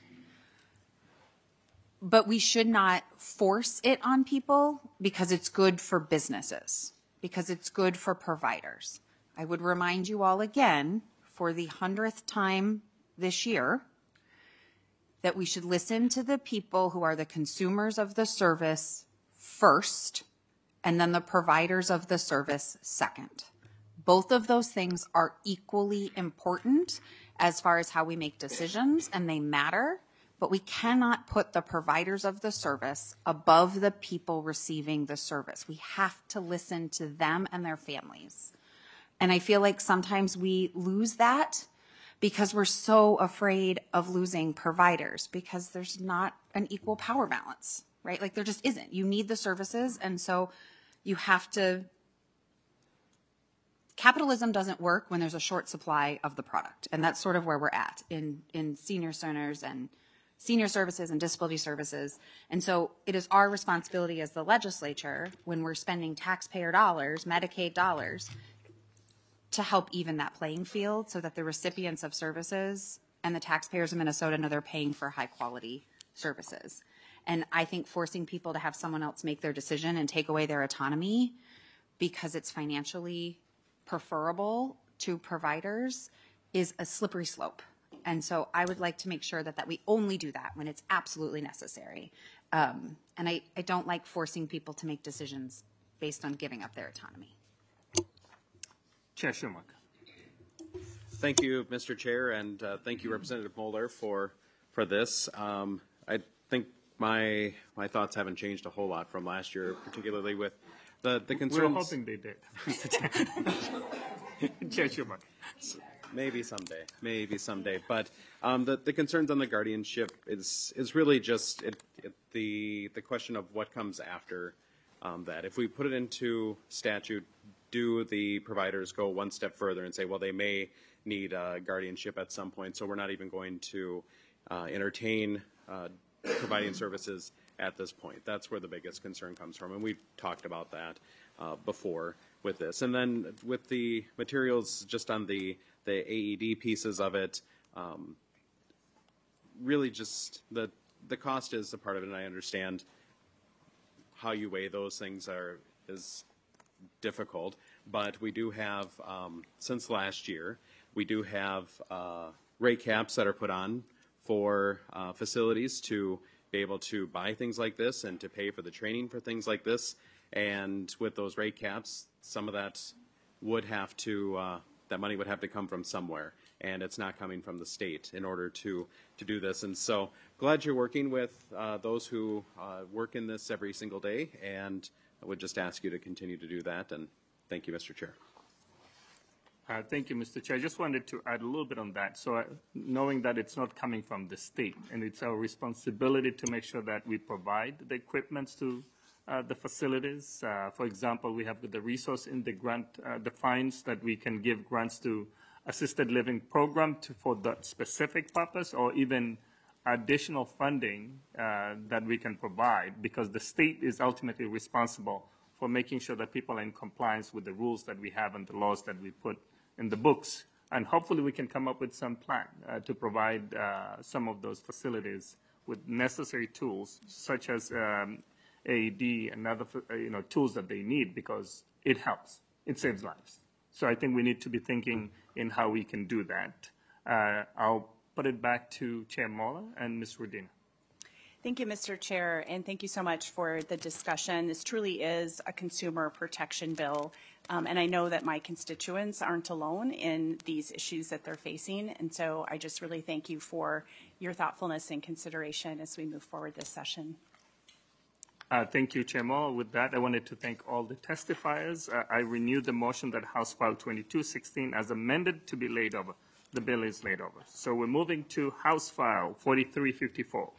But we should not force it on people because it's good for businesses, because it's good for providers. I would remind you all again, for the 100th time this year, that we should listen to the people who are the consumers of the service first, and then the providers of the service second. Both of those things are equally important as far as how we make decisions, and they matter, but we cannot put the providers of the service above the people receiving the service. We have to listen to them and their families. And I feel like sometimes we lose that because we're so afraid of losing providers, because there's not an equal power balance, right? Like there just isn't. You need the services, and so you have to capitalism doesn't work when there's a short supply of the product. And that's sort of where we're at in senior centers and senior services and disability services. And so it is our responsibility as the legislature, when we're spending taxpayer dollars, Medicaid dollars, to help even that playing field so that the recipients of services and the taxpayers of Minnesota know they're paying for high quality services. And I think forcing people to have someone else make their decision and take away their autonomy because it's financially preferable to providers is a slippery slope. And so I would like to make sure that we only do that when it's absolutely necessary. And I don't like forcing people to make decisions based on giving up their autonomy. Chair Schumacher. Thank you, Mr. Chair, and thank you, Representative Moeller, for this. I think my thoughts haven't changed a whole lot from last year, particularly with the concerns. We're hoping they did. Chair Schumacher. Maybe someday. But the concerns on the guardianship is really just the question of what comes after that. If we put it into statute, do the providers go one step further and say, well, they may need guardianship at some point, so we're not even going to entertain providing services at this point? That's where the biggest concern comes from, and we've talked about that before with this. And then with the materials, just on the AED pieces of it, really just the cost is a part of it, and I understand how you weigh those things is difficult, but we do have, since last year, we do have rate caps that are put on for facilities to be able to buy things like this and to pay for the training for things like this. And with those rate caps, some of that would have to, that money would have to come from somewhere, and it's not coming from the state in order to do this. And so glad you're working with those who work in this every single day, and I would just ask you to continue to do that. And thank you, Mr. Chair. Thank you, Mr. Chair. I just wanted to add a little bit on that. So knowing that it's not coming from the state, and it's our responsibility to make sure that we provide the equipment to the facilities. For example, we have the resource in the grant defines that we can give grants to assisted living program for that specific purpose, or even additional funding that we can provide, because the state is ultimately responsible for making sure that people are in compliance with the rules that we have and the laws that we put in the books. And hopefully we can come up with some plan to provide some of those facilities with necessary tools, such as AED and other tools that they need, because it helps. It saves lives. So I think we need to be thinking in how we can do that. I'll put it back to Chair Moeller and Ms. Rodina. Thank you, Mr. Chair, and thank you so much for the discussion. This truly is a consumer protection bill, and I know that my constituents aren't alone in these issues that they're facing, and so I just really thank you for your thoughtfulness and consideration as we move forward this session. Thank you, Chair Moore. With that, I wanted to thank all the testifiers. I renew the motion that House File 2216 as amended to be laid over. The bill is laid over. So we're moving to House File 4354.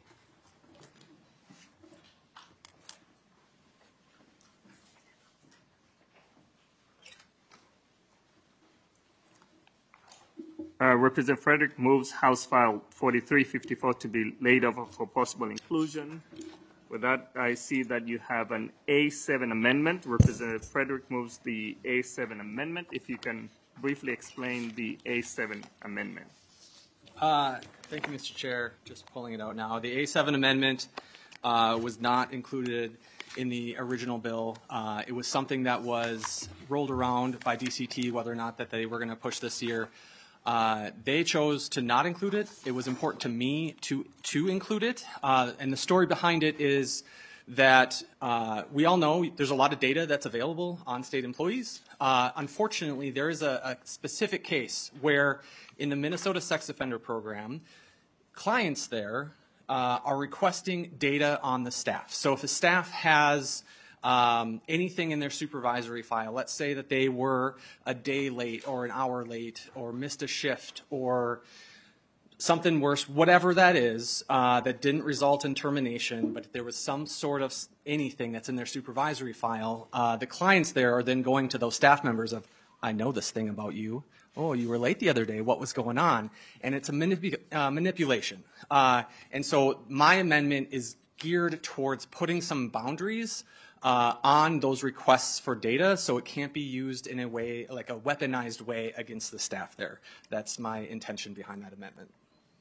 Representative Frederick moves House File 4354 to be laid over for possible inclusion. With that, I see that you have an A7 amendment. Representative Frederick moves the A7 amendment. If you can briefly explain the A7 amendment. Thank you, Mr. Chair. Just pulling it out now. The A7 amendment was not included in the original bill. It was something that was rolled around by DCT, whether or not that they were going to push this year. They chose to not include it. It was important to me to include it. And the story behind it is that we all know there's a lot of data that's available on state employees. Unfortunately, there is a specific case where in the Minnesota Sex Offender Program, clients there are requesting data on the staff. So if a staff has anything in their supervisory file, let's say that they were a day late or an hour late or missed a shift or something worse, whatever that is, that didn't result in termination, but there was some sort of anything that's in their supervisory file, the clients there are then going to those staff members of, I know this thing about you. Oh, you were late the other day. What was going on? And it's a manipulation. And so my amendment is geared towards putting some boundaries on those requests for data so it can't be used in a way, like a weaponized way against the staff there. That's my intention behind that amendment.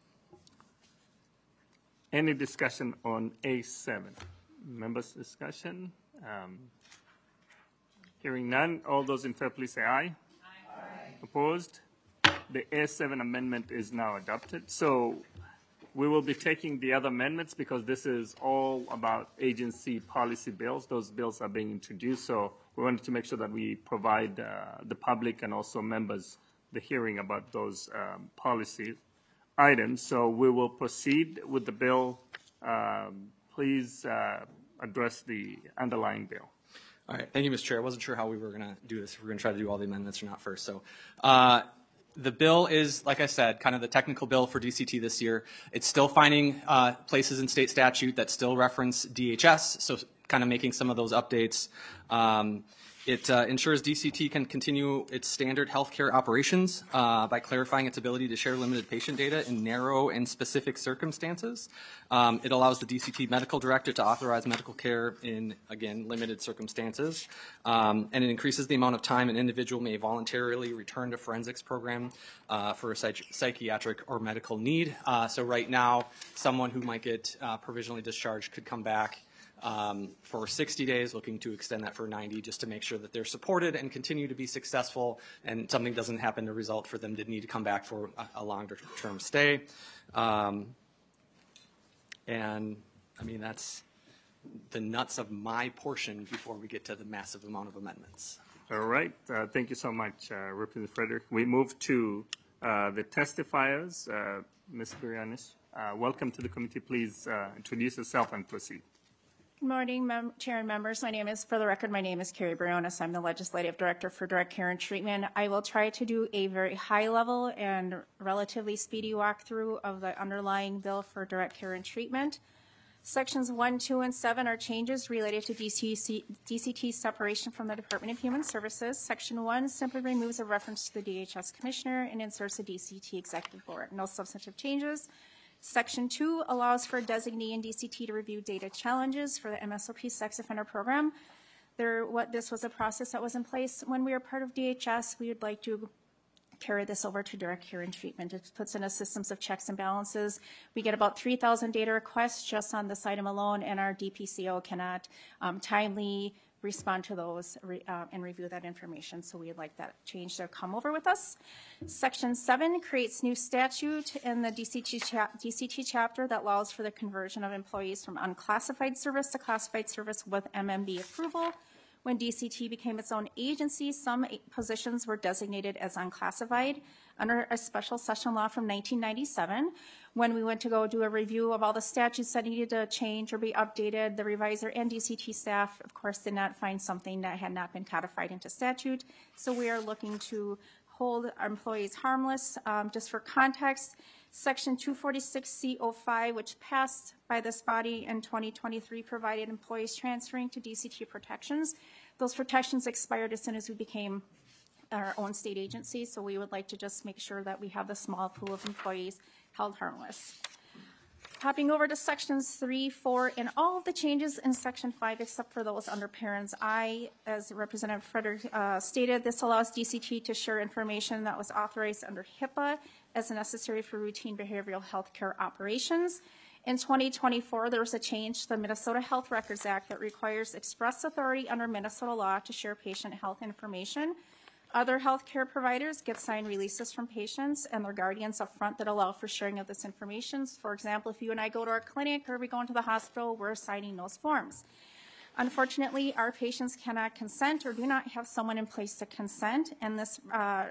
Any discussion on A7? Members' discussion? Hearing none, all those in favor, please say aye. Aye. Opposed? The A7 amendment is now adopted. So we will be taking the other amendments because this is all about agency policy bills. Those bills are being introduced, so we wanted to make sure that we provide the public and also members the hearing about those policy items. So we will proceed with the bill. Please address the underlying bill. All right, thank you, Mr. Chair. I wasn't sure how we were going to do this. If we were going to try to do all the amendments or not first. So the bill is, like I said, kind of the technical bill for DCT this year. It's still finding places in state statute that still reference DHS, so kind of making some of those updates. It ensures DCT can continue its standard healthcare operations by clarifying its ability to share limited patient data in narrow and specific circumstances. It allows the DCT medical director to authorize medical care in, again, limited circumstances. And it increases the amount of time an individual may voluntarily return to forensics program for a psychiatric or medical need. So right now, someone who might get provisionally discharged could come back for 60 days, looking to extend that for 90 just to make sure that they're supported and continue to be successful and something doesn't happen to result for them to need to come back for a longer term stay. And I mean, that's the nuts of my portion before we get to the massive amount of amendments. All right. Thank you so much, Representative Frederick. We move to the testifiers. Ms. Birianis, welcome to the committee. Please introduce yourself and proceed. Good morning, Chair and members. For the record, my name is Carrie Briones. I'm the Legislative Director for Direct Care and Treatment. I will try to do a very high-level and relatively speedy walkthrough of the underlying bill for direct care and treatment. Sections 1, 2, and 7 are changes related to DCT separation from the Department of Human Services. Section 1 simply removes a reference to the DHS Commissioner and inserts a DCT Executive Board. No substantive changes. Section 2 allows for a designee in DCT to review data challenges for the MSOP sex offender program. This was a process that was in place when we were part of DHS. We would like to carry this over to direct care and treatment. It puts in a systems of checks and balances. We get about 3,000 data requests just on this item alone, and our DPCO cannot timely respond to those and review that information. So we'd like that change to come over with us. Section 7 creates new statute in the DCT chapter that allows for the conversion of employees from unclassified service to classified service with MMB approval. When DCT became its own agency, some positions were designated as unclassified under a special session law from 1997. When we went to go do a review of all the statutes that needed to change or be updated, the reviser and DCT staff, of course, did not find something that had not been codified into statute. So we are looking to hold our employees harmless. Just for context, Section 246C05, which passed by this body in 2023, provided employees transferring to DCT protections. Those protections expired as soon as we became our own state agency, so we would like to just make sure that we have the small pool of employees held harmless. Hopping over to Sections 3, 4, and all of the changes in Section 5 except for those under Parents I, as Representative Frederick stated, this allows DCT to share information that was authorized under HIPAA as necessary for routine behavioral health care operations. In 2024, there was a change to the Minnesota Health Records Act that requires express authority under Minnesota law to share patient health information. Other healthcare providers get signed releases from patients and their guardians up front that allow for sharing of this information. For example, if you and I go to our clinic or we go into the hospital, we're signing those forms. Unfortunately, our patients cannot consent or do not have someone in place to consent, and this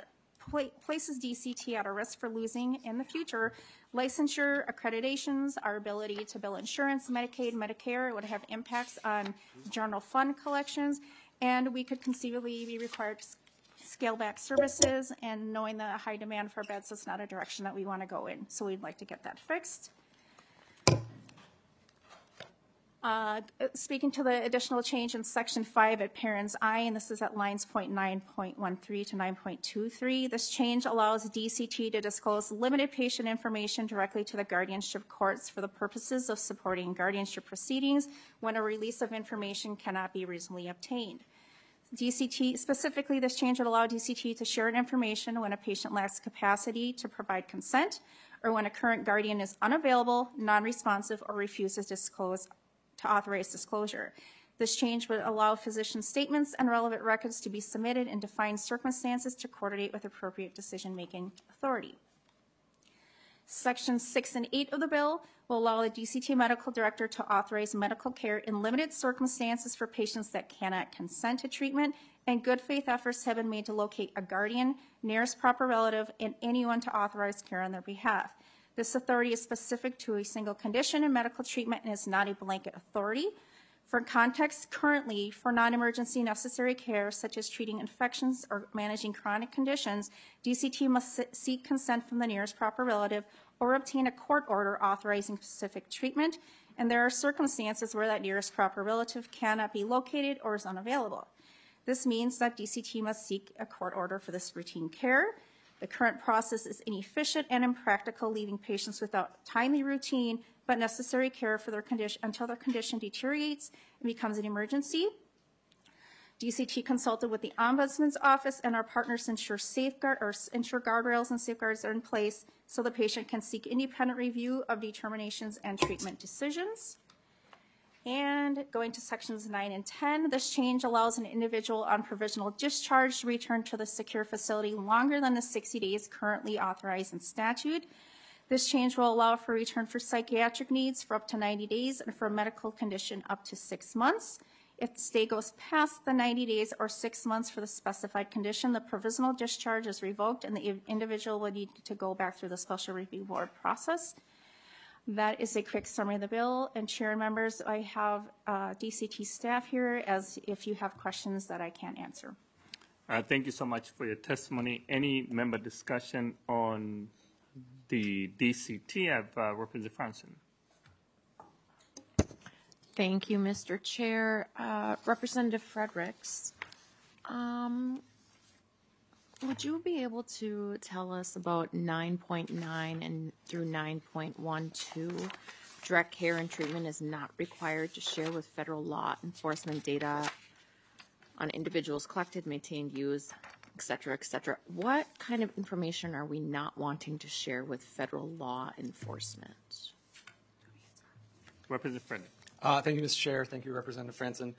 places DCT at a risk for losing in the future licensure, accreditations, our ability to bill insurance, Medicaid, Medicare. It would have impacts on general fund collections, and we could conceivably be required to scale back services, and knowing the high demand for beds, that's not a direction that we want to go in. So we'd like to get that fixed. Speaking to the additional change in Section 5 at Parents I, and this is at lines 9.13 to 9.23, this change allows DCT to disclose limited patient information directly to the guardianship courts for the purposes of supporting guardianship proceedings when a release of information cannot be reasonably obtained. DCT, specifically, this change would allow DCT to share information when a patient lacks capacity to provide consent or when a current guardian is unavailable, non-responsive, or refuses to authorize disclosure. This change would allow physician statements and relevant records to be submitted in defined circumstances to coordinate with appropriate decision-making authority. Sections 6 and 8 of the bill will allow the DCT medical director to authorize medical care in limited circumstances for patients that cannot consent to treatment, and good faith efforts have been made to locate a guardian, nearest proper relative, and anyone to authorize care on their behalf. This authority is specific to a single condition in medical treatment and is not a blanket authority. For context, currently, for non-emergency necessary care, such as treating infections or managing chronic conditions, DCT must seek consent from the nearest proper relative or obtain a court order authorizing specific treatment, and there are circumstances where that nearest proper relative cannot be located or is unavailable. This means that DCT must seek a court order for this routine care. The current process is inefficient and impractical, leaving patients without timely routine but necessary care for their condition until their condition deteriorates and becomes an emergency. DCT consulted with the Ombudsman's Office and our partners ensure guardrails and safeguards are in place so the patient can seek independent review of determinations and treatment decisions. And going to sections 9 and 10, this change allows an individual on provisional discharge to return to the secure facility longer than the 60 days currently authorized in statute. This change will allow for return for psychiatric needs for up to 90 days and for a medical condition up to 6 months. If the stay goes past the 90 days or 6 months for the specified condition, the provisional discharge is revoked and the individual will need to go back through the special review board process. That is a quick summary of the bill. And Chair and members, I have DCT staff here as if you have questions that I can't answer. Thank you so much for your testimony. Any member discussion on the DCT? I have Representative Franson. Thank you, Mr. Chair. Representative Fredericks, would you be able to tell us about 9.9 and through 9.12? Direct care and treatment is not required to share with federal law enforcement data on individuals collected, maintained, used, et cetera, et cetera. What kind of information are we not wanting to share with federal law enforcement? Representative Fredericks. Thank you, Mr. Chair. Thank you, Representative Franson.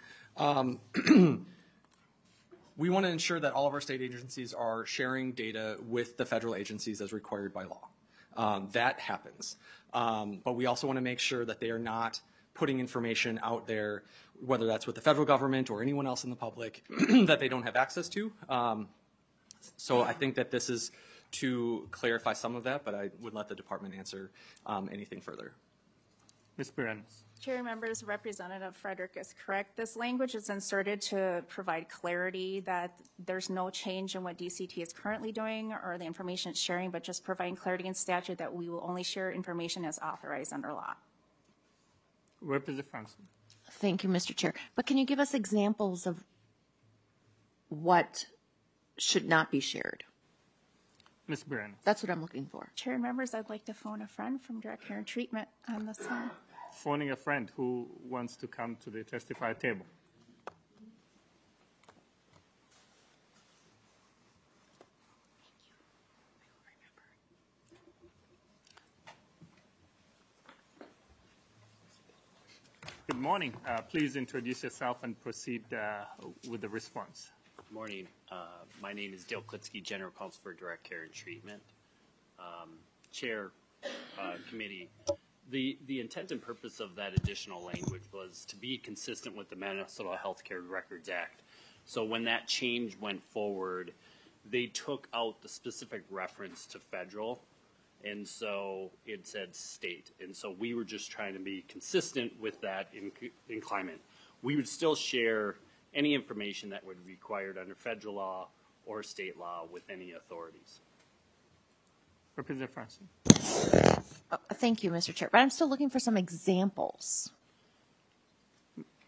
We want to ensure that all of our state agencies are sharing data with the federal agencies as required by law. That happens. But we also want to make sure that they are not putting information out there, whether that's with the federal government or anyone else in the public, that they don't have access to. So I think that this is to clarify some of that, but I would let the department answer anything further. Ms. Biranes. Chair members, Representative Frederick is correct. This language is inserted to provide clarity that there's no change in what DCT is currently doing or the information it's sharing, but just providing clarity in statute that we will only share information as authorized under law. Representative Franson. Thank you, Mr. Chair. But can you give us examples of what should not be shared? Ms. Biranes. That's what I'm looking for. Chair members, I'd like to phone a friend from Direct Care and Treatment on this one. Phoning a friend who wants to come to the testify table. Good morning. Please introduce yourself and proceed with the response. Good morning. My name is Dale Klitsky, General Counsel for Direct Care and Treatment. Chair, committee, the intent and purpose of that additional language was to be consistent with the Minnesota Healthcare Records Act. So when that change went forward, they took out the specific reference to federal, and so it said state. And so we were just trying to be consistent with that in climate. We would still share any information that would be required under federal law or state law with any authorities. Representative Franson. Thank you, Mr. Chair. But I'm still looking for some examples.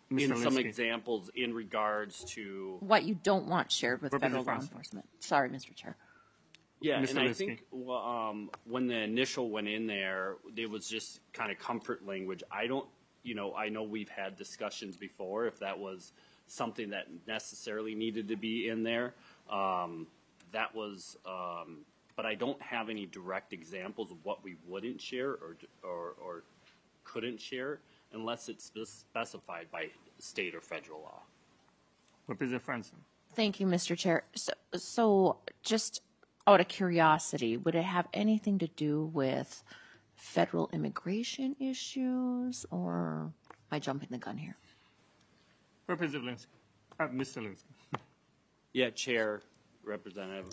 in some Linsky. examples in regards to What you don't want shared with federal law Representative enforcement. Sorry, Mr. Chair. Yeah, Mr. and I Linsky. think when the initial went in there, it was just kind of comfort language. I don't, I know we've had discussions before if that was something that necessarily needed to be in there. That was, but I don't have any direct examples of what we wouldn't share or couldn't share unless it's specified by state or federal law. Representative Franson. Thank you, Mr. Chair. So just out of curiosity, would it have anything to do with federal immigration issues, or am I jumping the gun here? Representative Linsky. Mr. Linsky. Yeah, Chair, Representative.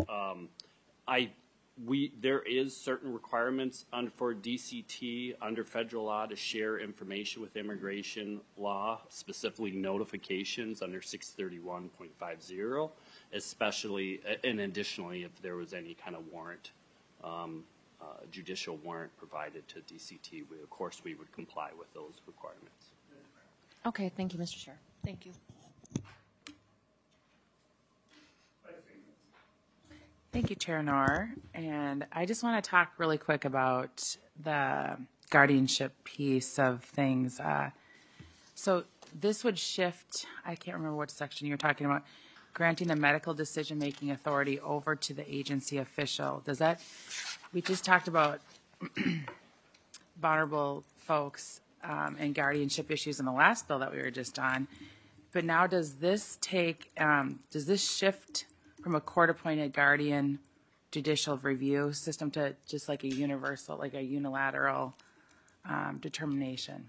There is certain requirements for DCT under federal law to share information with immigration law, specifically notifications under 631.50, especially and additionally if there was any kind of warrant, judicial warrant provided to DCT, of course we would comply with those requirements. Okay, thank you, Mr. Chair. Thank you. Thank you, Chair Knorr. And I just want to talk really quick about the guardianship piece of things. So this would shift, I can't remember what section you're talking about, granting the medical decision-making authority over to the agency official. Does that, we just talked about vulnerable folks and guardianship issues in the last bill that we were just on. But now does this shift from a court-appointed guardian judicial review system to just like a universal, like a unilateral determination?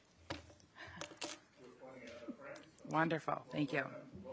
Wonderful, thank you.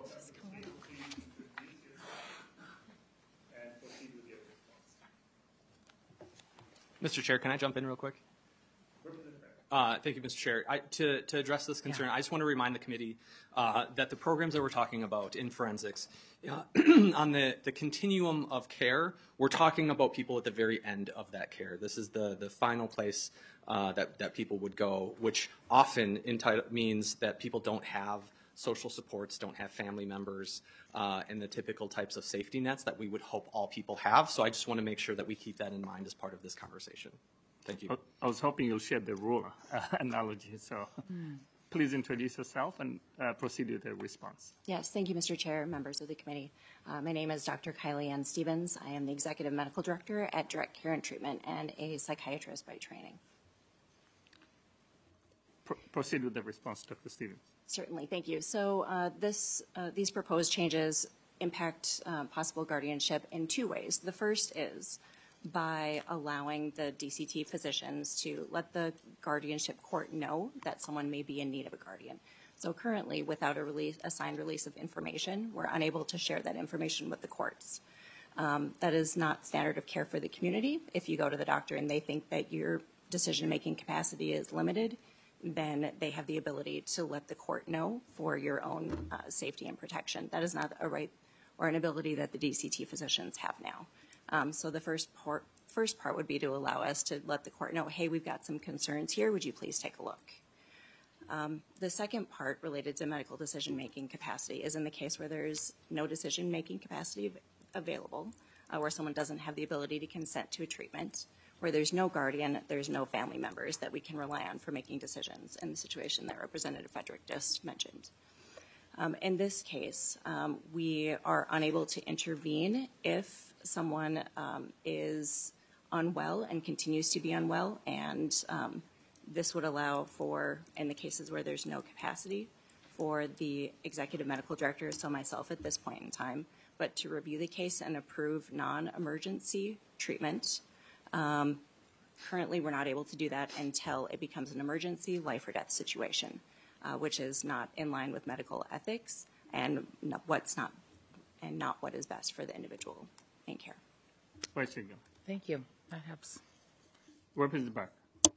Mr. Chair, can I jump in real quick? Thank you, Mr. Chair. To address this concern, I just want to remind the committee that the programs that we're talking about in forensics, on the continuum of care, we're talking about people at the very end of that care. This is the final place that people would go, which often means that people don't have social supports, don't have family members, and the typical types of safety nets that we would hope all people have. So I just want to make sure that we keep that in mind as part of this conversation. Thank you. I was hoping you'll share the ruler analogy, so please introduce yourself and proceed with the response. Yes, thank you, Mr. Chair, members of the committee. My name is Dr. Kylie Ann Stevens. I am the Executive Medical Director at Direct Care and Treatment and a psychiatrist by training. Proceed with the response, Dr. Stevens. Certainly, thank you. So these proposed changes impact possible guardianship in two ways. The first is by allowing the DCT physicians to let the guardianship court know that someone may be in need of a guardian. So currently, without a signed release of information, we're unable to share that information with the courts. That is not standard of care for the community. If you go to the doctor and they think that your decision-making capacity is limited, then they have the ability to let the court know for your own safety and protection. That is not a right or an ability that the DCT physicians have now. So the first part would be to allow us to let the court know, hey, we've got some concerns here. Would you please take a look? The second part related to medical decision-making capacity is in the case where there's no decision-making capacity available, where someone doesn't have the ability to consent to a treatment, where there's no guardian, there's no family members that we can rely on for making decisions in the situation that Representative Frederick just mentioned. In this case, we are unable to intervene if someone is unwell and continues to be unwell, and this would allow for, in the cases where there's no capacity, for the executive medical director, so myself at this point in time, but to review the case and approve non-emergency treatment. Currently, we're not able to do that until it becomes an emergency life or death situation, which is not in line with medical ethics and not what is best for the individual in care. Thank you. That helps. Representative Barr.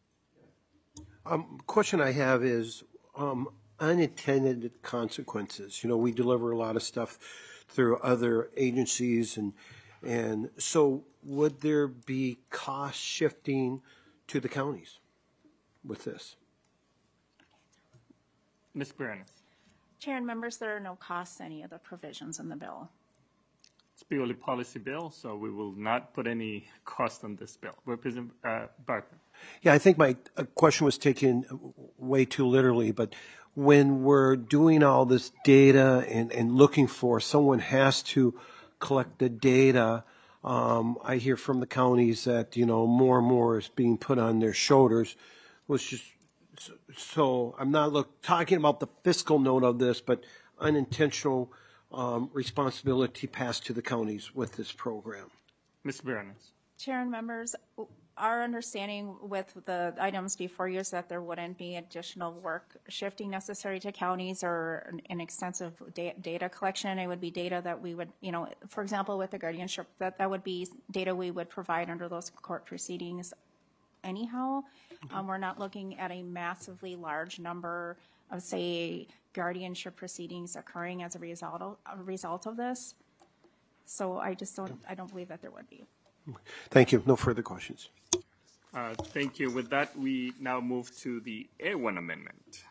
Question I have is unintended consequences. You know, we deliver a lot of stuff through other agencies, and so would there be cost shifting to the counties with this? Ms. Brianna. Chair and members, there are no costs to any of the provisions in the bill. It's purely policy bill, so we will not put any cost on this bill. Representative Barker. Yeah, I think my question was taken way too literally, but when we're doing all this data and looking for, someone has to collect the data. I hear from the counties that, more and more is being put on their shoulders, which is, so I'm not talking about the fiscal note of this, but unintentional responsibility passed to the counties with this program. Ms. Baranes. Chair and members, our understanding with the items before you is that there wouldn't be additional work shifting necessary to counties or an extensive data collection. It would be data that we would, for example, with the guardianship, that would be data we would provide under those court proceedings anyhow. We're not looking at a massively large number of, say, guardianship proceedings occurring as a result of this. So I don't believe that there would be. Thank you. No further questions. Thank you. With that, we now move to the A1 amendment.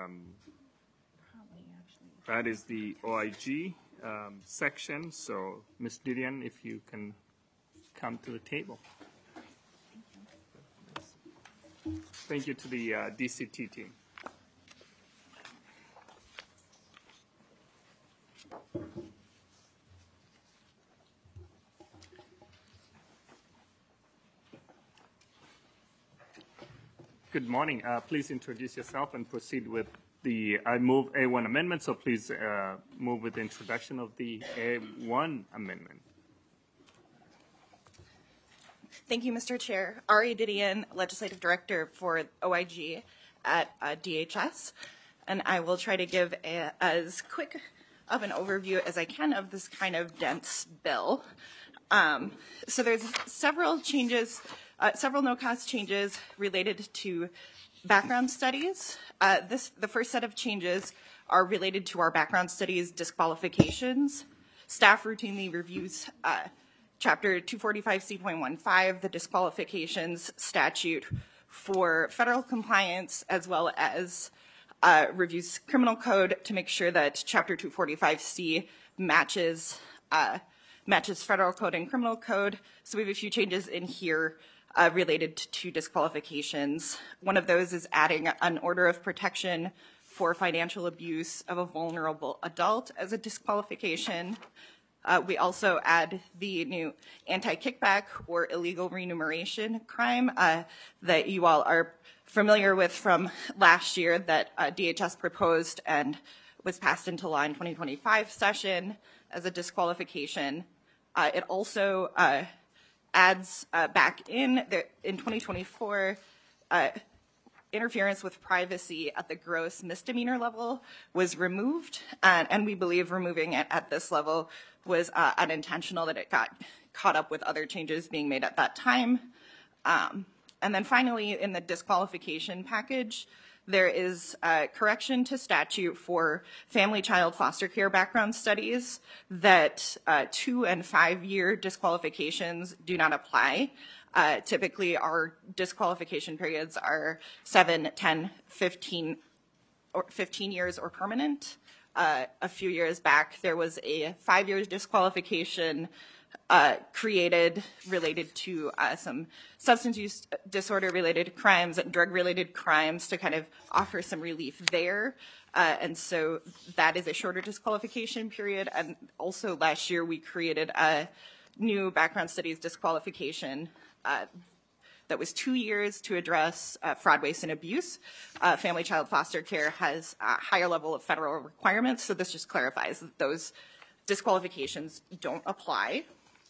That is the OIG section. So, Ms. Didion, if you can come to the table. Thank you to the DCT team. Good morning. Please introduce yourself and proceed with I move A1 amendment, so please move with the introduction of the A1 amendment. Thank you, Mr. Chair. Ari Didion, Legislative Director for OIG at DHS, and I will try to give as quick of an overview as I can of this kind of dense bill. So there's several changes, several no-cost changes related to background studies. The first set of changes are related to our background studies disqualifications. Staff routinely reviews Chapter 245C.15, the disqualifications statute for federal compliance, as well as reviews criminal code to make sure that Chapter 245C matches federal code and criminal code. So we have a few changes in here related to disqualifications. One of those is adding an order of protection for financial abuse of a vulnerable adult as a disqualification. We also add the new anti-kickback or illegal remuneration crime that you all are familiar with from last year that DHS proposed and was passed into law in 2025 session as a disqualification. It also adds back in 2024 interference with privacy at the gross misdemeanor level was removed, and we believe removing it at this level was unintentional, that it got caught up with other changes being made at that time. And then finally, in the disqualification package, there is a correction to statute for family child foster care background studies that 2 and 5 year disqualifications do not apply. Typically, our disqualification periods are 7, 10, 15 years or permanent. A few years back, there was a 5 years disqualification created related to some substance use disorder related crimes and drug related crimes to kind of offer some relief there. And so that is a shorter disqualification period. And also last year, we created a new background studies disqualification that was 2 years to address fraud, waste, and abuse. Family child foster care has a higher level of federal requirements, so this just clarifies that those disqualifications don't apply.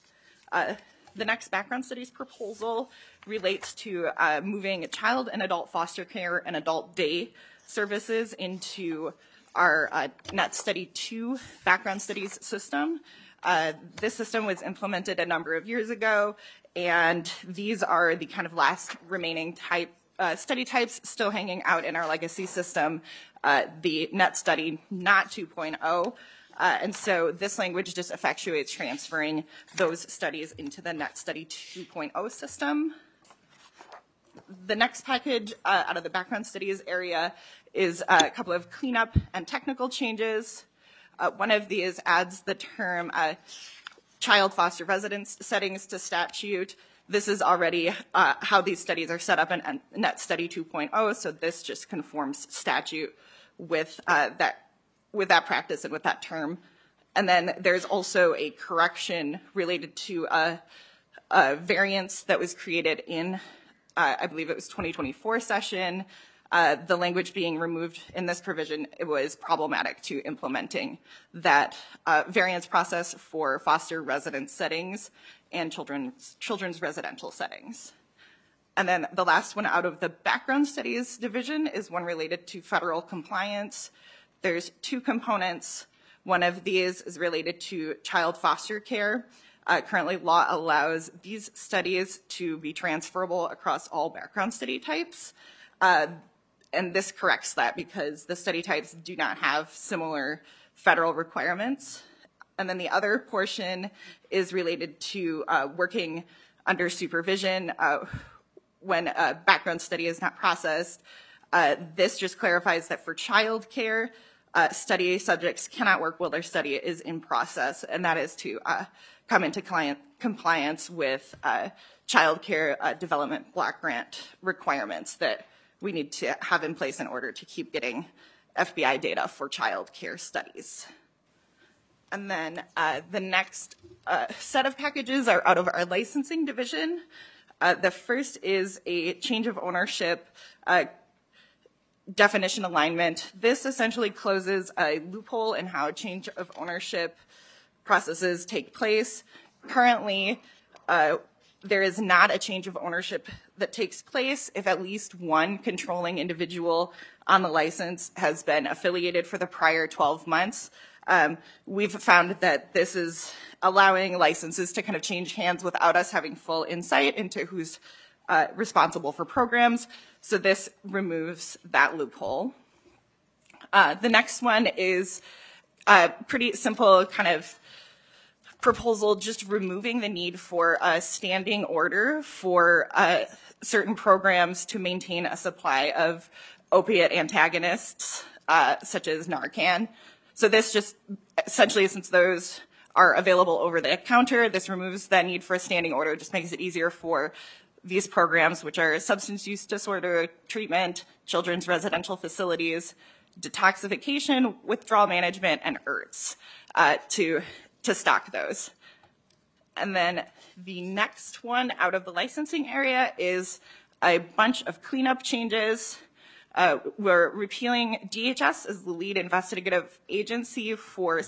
The next background studies proposal relates to moving child and adult foster care and adult day services into our Net Study 2 background studies system. This system was implemented a number of years ago, and these are the kind of last remaining study types still hanging out in our legacy system, the Net Study not 2.0. And so this language just effectuates transferring those studies into the Net Study 2.0 system. The next package out of the background studies area is a couple of cleanup and technical changes. One of these adds the term child foster residence settings to statute. This is already how these studies are set up in Net Study 2.0, so this just conforms statute with that practice and with that term. And then there's also a correction related to a variance that was created in, I believe it was 2024 session. The language being removed in this provision, it was problematic to implementing that variance process for foster residence settings and children's residential settings. And then the last one out of the background studies division is one related to federal compliance. There's two components. One of these is related to child foster care. Currently, law allows these studies to be transferable across all background study types. And this corrects that because the study types do not have similar federal requirements. And then the other portion is related to working under supervision when a background study is not processed. This just clarifies that for child care, study subjects cannot work while their study is in process, and that is to come into compliance with child care development block grant requirements that we need to have in place in order to keep getting FBI data for child care studies. And then the next set of packages are out of our licensing division. The first is a change of ownership definition alignment. This essentially closes a loophole in how change of ownership processes take place. Currently, there is not a change of ownership that takes place if at least one controlling individual on the license has been affiliated for the prior 12 months. We've found that this is allowing licenses to kind of change hands without us having full insight into who's responsible for programs. So this removes that loophole. The next one is a pretty simple kind of proposal, just removing the need for a standing order for certain programs to maintain a supply of opiate antagonists, such as Narcan. So this just essentially, since those are available over the counter, this removes that need for a standing order, just makes it easier for these programs, which are substance use disorder treatment, children's residential facilities, detoxification, withdrawal management, and IRTs, to stock those. And then the next one out of the licensing area is a bunch of cleanup changes. We're repealing DHS as the lead investigative agency for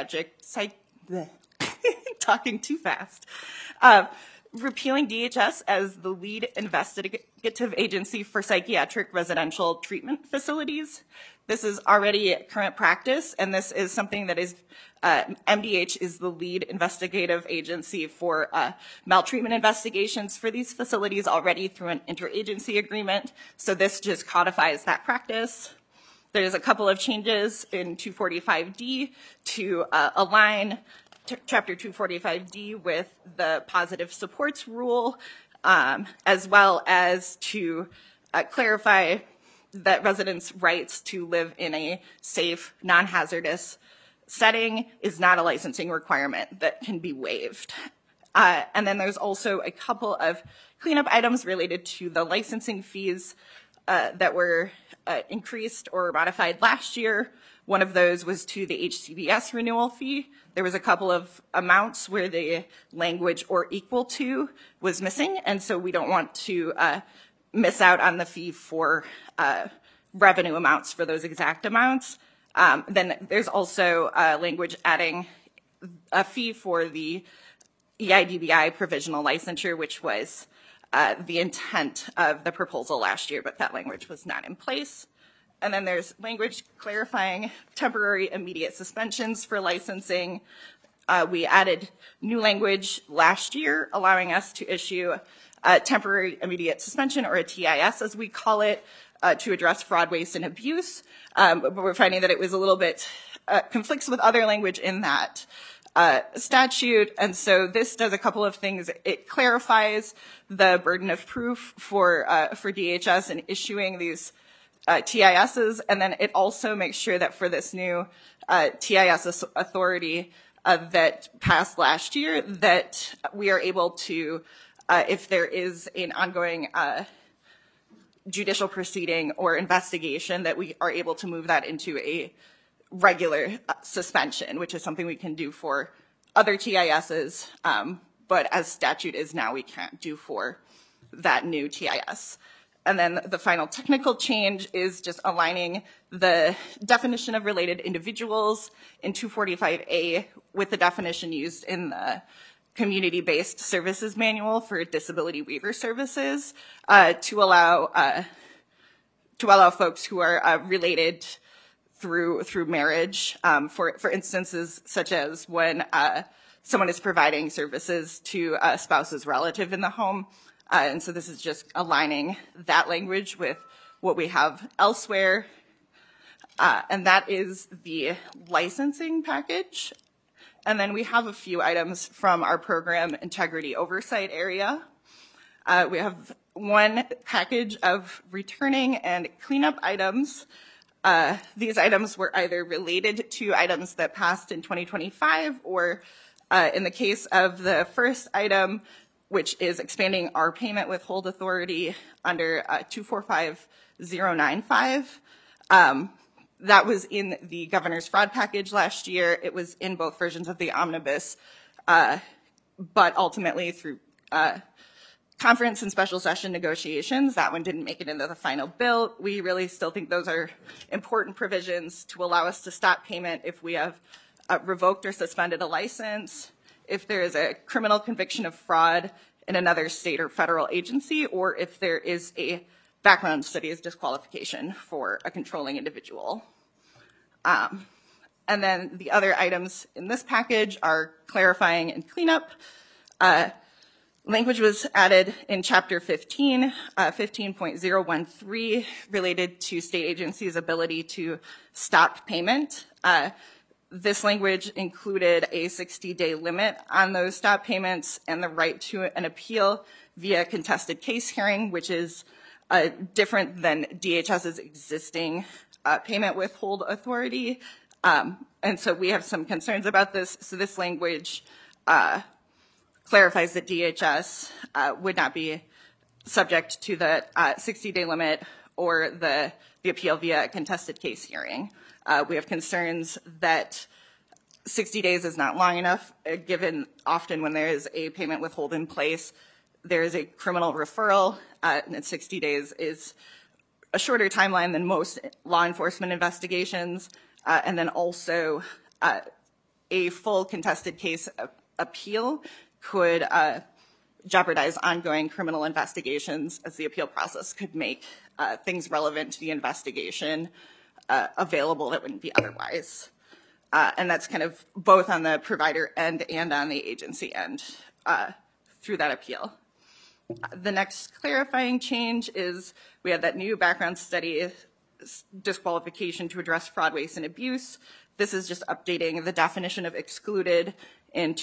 talking too fast. Repealing DHS as the lead investigative agency for psychiatric residential treatment facilities. This is already current practice, and this is something that is, MDH is the lead investigative agency for maltreatment investigations for these facilities already through an interagency agreement. So this just codifies that practice. There's a couple of changes in 245D to align Chapter 245D with the positive supports rule, as well as to clarify that residents' rights to live in a safe, non-hazardous setting is not a licensing requirement that can be waived. And then there's also a couple of cleanup items related to the licensing fees that were increased or modified last year. One of those was to the HCBS renewal fee. There was a couple of amounts where the language "or equal to" was missing, and so we don't want to miss out on the fee for revenue amounts for those exact amounts. Then there's also language adding a fee for the EIDBI provisional licensure, which was the intent of the proposal last year, but that language was not in place. And then there's language clarifying temporary immediate suspensions for licensing. We added new language last year, allowing us to issue a temporary immediate suspension, or a TIS as we call it, to address fraud, waste, and abuse. But we're finding that it was a little bit conflicts with other language in that statute. And so this does a couple of things. It clarifies the burden of proof for DHS in issuing these TISs, and then it also makes sure that for this new TIS authority that passed last year, that we are able to, if there is an ongoing judicial proceeding or investigation, that we are able to move that into a regular suspension, which is something we can do for other TISs, but as statute is now, we can't do for that new TIS. And then the final technical change is just aligning the definition of related individuals in 245A with the definition used in the Community-Based Services Manual for Disability Waiver Services to allow folks who are related through marriage, for instances such as when someone is providing services to a spouse's relative in the home. And so this is just aligning that language with what we have elsewhere. And that is the licensing package. And then we have a few items from our program integrity oversight area. We have one package of returning and cleanup items. These items were either related to items that passed in 2025 or in the case of the first item, which is expanding our payment withhold authority under 245095. That was in the governor's fraud package last year. It was in both versions of the omnibus, but ultimately through conference and special session negotiations, that one didn't make it into the final bill. We really still think those are important provisions to allow us to stop payment if we have revoked or suspended a license, if there is a criminal conviction of fraud in another state or federal agency, or if there is a background studies disqualification for a controlling individual. And then the other items in this package are clarifying and cleanup. Language was added in Chapter 15, 15.013, related to state agencies' ability to stop payment. This language included a 60-day limit on those stop payments and the right to an appeal via contested case hearing, which is different than DHS's existing payment withhold authority. And so we have some concerns about this. So this language clarifies that DHS would not be subject to the 60-day limit or the appeal via a contested case hearing. We have concerns that 60 days is not long enough, given often when there is a payment withhold in place, there is a criminal referral, and 60 days is a shorter timeline than most law enforcement investigations, and then also a full contested case appeal could jeopardize ongoing criminal investigations, as the appeal process could make things relevant to the investigation available that wouldn't be otherwise. And that's kind of both on the provider end and on the agency end through that appeal. The next clarifying change is we had that new background study disqualification to address fraud, waste, and abuse. This is just updating the definition of excluded in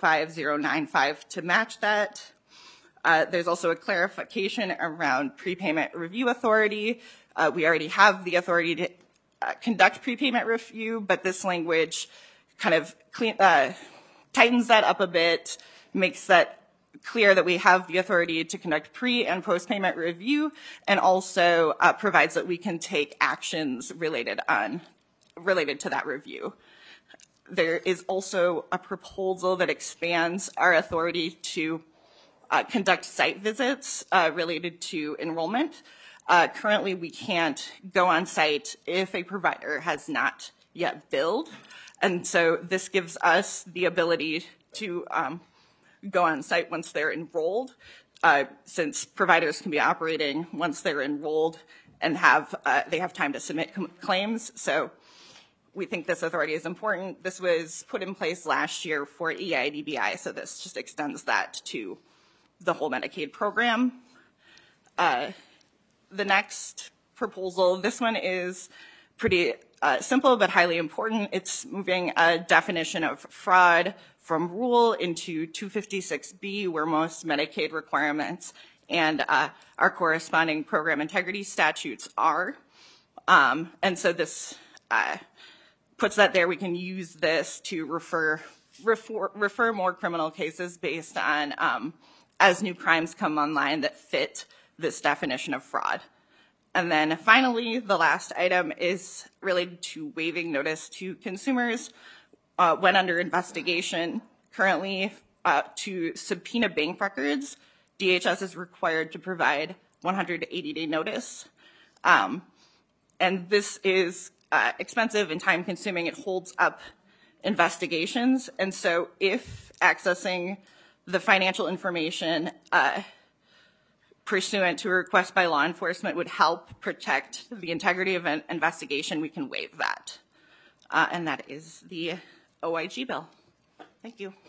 245095 to match that. There's also a clarification around prepayment review authority. We already have the authority to conduct prepayment review, but this language kind of tightens that up a bit, makes that clear that we have the authority to conduct pre- and post-payment review, and also provides that we can take actions related to that review. There is also a proposal that expands our authority to conduct site visits related to enrollment. Currently, we can't go on site if a provider has not yet billed. And so this gives us the ability to go on site once they're enrolled, since providers can be operating once they're enrolled and they have time to submit claims. So we think this authority is important. This was put in place last year for EIDBI, so this just extends that to the whole Medicaid program. The next proposal, this one is pretty simple but highly important. It's moving a definition of fraud from rule into 256B, where most Medicaid requirements and our corresponding program integrity statutes are. And so this puts that there. We can use this to refer more criminal cases based on as new crimes come online that fit this definition of fraud. And then finally, the last item is related to waiving notice to consumers when under investigation. Currently, to subpoena bank records, DHS is required to provide 180-day notice. And this is expensive and time-consuming. It holds up investigations. And so if accessing the financial information pursuant to a request by law enforcement would help protect the integrity of an investigation, we can waive that. And that is the OIG bill. Thank you.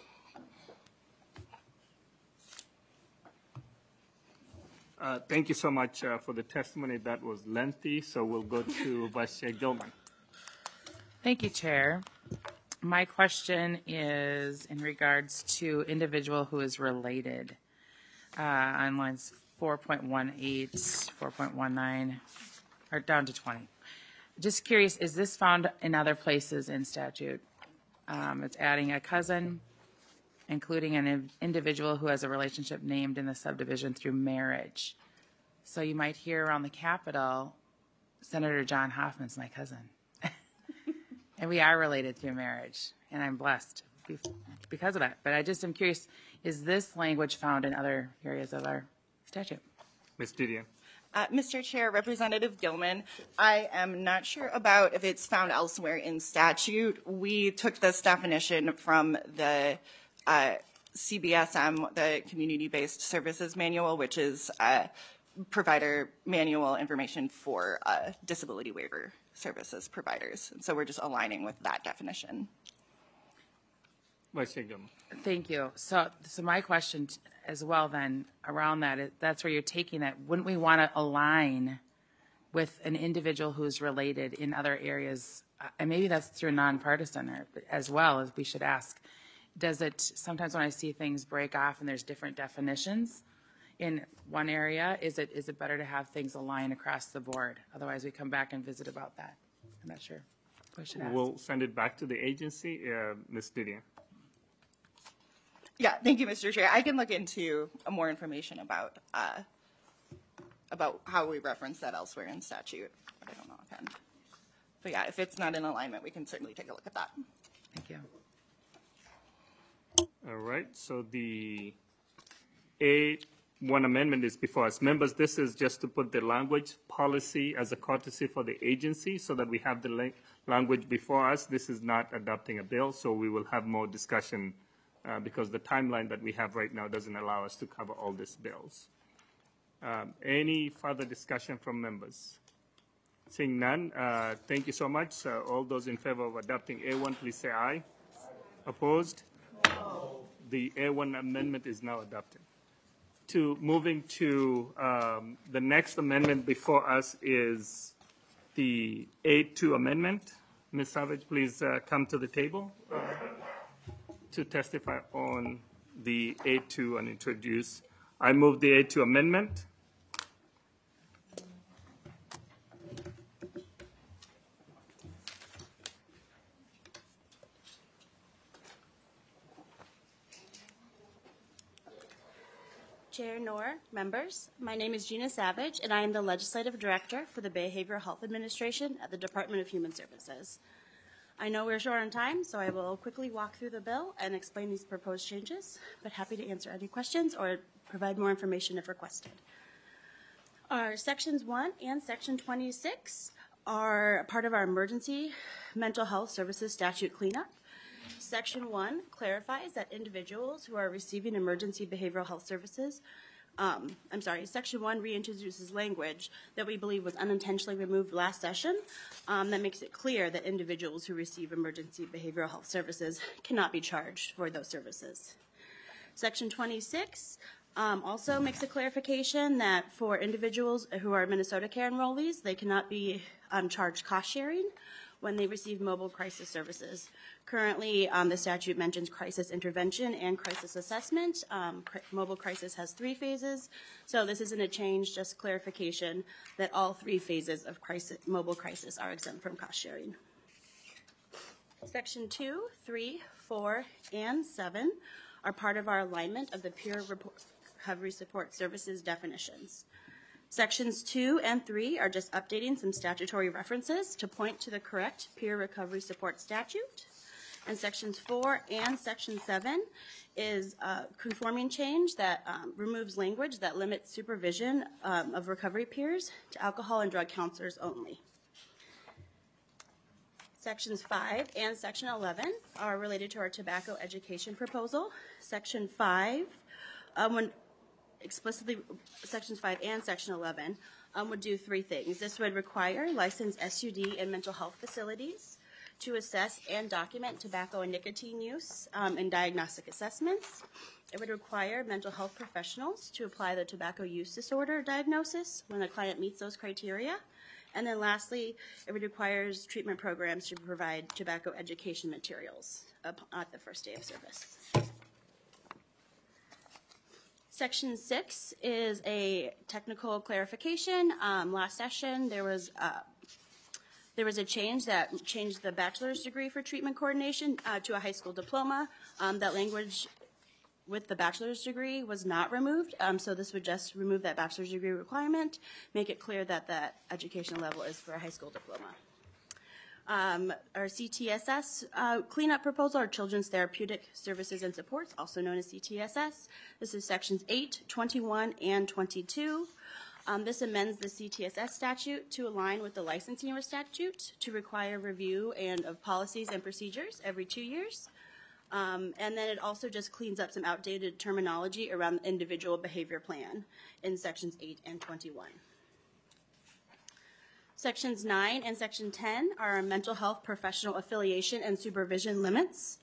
Thank you so much for the testimony. That was lengthy, so we'll go to Vice Chair Gilman. Thank you, Chair. My question is in regards to individual who is related on lines 4.18, 4.19, or down to 20. Just curious, is this found in other places in statute? It's adding a cousin, including an individual who has a relationship named in the subdivision through marriage. So you might hear around the Capitol, Senator John Hoffman's my cousin. And we are related through marriage, and I'm blessed because of that. But I just am curious, is this language found in other areas of our statute? Ms. Didion. Mr. Chair, Representative Gilman, I am not sure about if it's found elsewhere in statute. We took this definition from the CBSM, the Community-Based Services Manual, which is provider manual information for disability waiver services providers. And so we're just aligning with that definition. Vice Chair Gilman. Thank you. So my question as well then around that, that's where you're taking that. Wouldn't we want to align with an individual who's related in other areas? And maybe that's through nonpartisan as well, as we should ask. Does it, sometimes when I see things break off and there's different definitions in one area, is it better to have things align across the board? Otherwise we come back and visit about that. I'm not sure. I should ask. We'll send it back to the agency. Ms. Didion. Yeah, thank you, Mr. Chair. I can look into more information about how we reference that elsewhere in statute. But I don't know offhand. But yeah, if it's not in alignment, we can certainly take a look at that. Thank you. All right, so the A1 amendment is before us. Members, this is just to put the language policy as a courtesy for the agency so that we have the language before us. This is not adopting a bill, so we will have more discussion because the timeline that we have right now doesn't allow us to cover all these bills. Any further discussion from members? Seeing none, thank you so much. All those in favor of adopting A1, please say aye. Opposed? No. The A1 amendment is now adopted. Moving to the next amendment before us is the A2 amendment. Ms. Savage, please come to the table to testify on the A2 and introduce. I move the A2 amendment. Chair Knorr, members, my name is Gina Savage, and I am the Legislative Director for the Behavioral Health Administration at the Department of Human Services. I know we're short on time, so I will quickly walk through the bill and explain these proposed changes, but happy to answer any questions or provide more information if requested. Our Sections 1 and Section 26 are part of our Emergency Mental Health Services Statute cleanup. Section 1 clarifies that individuals who are receiving emergency behavioral health services, Section 1 reintroduces language that we believe was unintentionally removed last session that makes it clear that individuals who receive emergency behavioral health services cannot be charged for those services. Section 26 also makes a clarification that for individuals who are Minnesota Care enrollees, they cannot be charged cost sharing when they receive mobile crisis services. Currently, the statute mentions crisis intervention and crisis assessment. Mobile crisis has 3 phases, so this isn't a change, just clarification that all 3 phases of mobile crisis are exempt from cost sharing. Section 2, 3, 4, and 7 are part of our alignment of the peer recovery support services definitions. Sections 2 and 3 are just updating some statutory references to point to the correct peer recovery support statute. And sections 4 and section 7 is a conforming change that removes language that limits supervision of recovery peers to alcohol and drug counselors only. Sections 5 and section 11 are related to our tobacco education proposal. Section 5, sections 5 and section 11 would do 3 things. This would require licensed SUD and mental health facilities to assess and document tobacco and nicotine use in diagnostic assessments. It would require mental health professionals to apply the tobacco use disorder diagnosis when the client meets those criteria. And then lastly, it would require treatment programs to provide tobacco education materials at the first day of service. Section 6 is a technical clarification. Last session, there was a change that changed the bachelor's degree for treatment coordination to a high school diploma. That language with the bachelor's degree was not removed, so this would just remove that bachelor's degree requirement, make it clear that that educational level is for a high school diploma. Our CTSS cleanup proposal, our Children's Therapeutic Services and Supports, also known as CTSS. This is sections 8, 21, and 22. This amends the CTSS statute to align with the licensing statute to require review of policies and procedures every 2 years. And then it also just cleans up some outdated terminology around the individual behavior plan in sections 8 and 21. Sections 9 and section 10 are our mental health professional affiliation and supervision limits.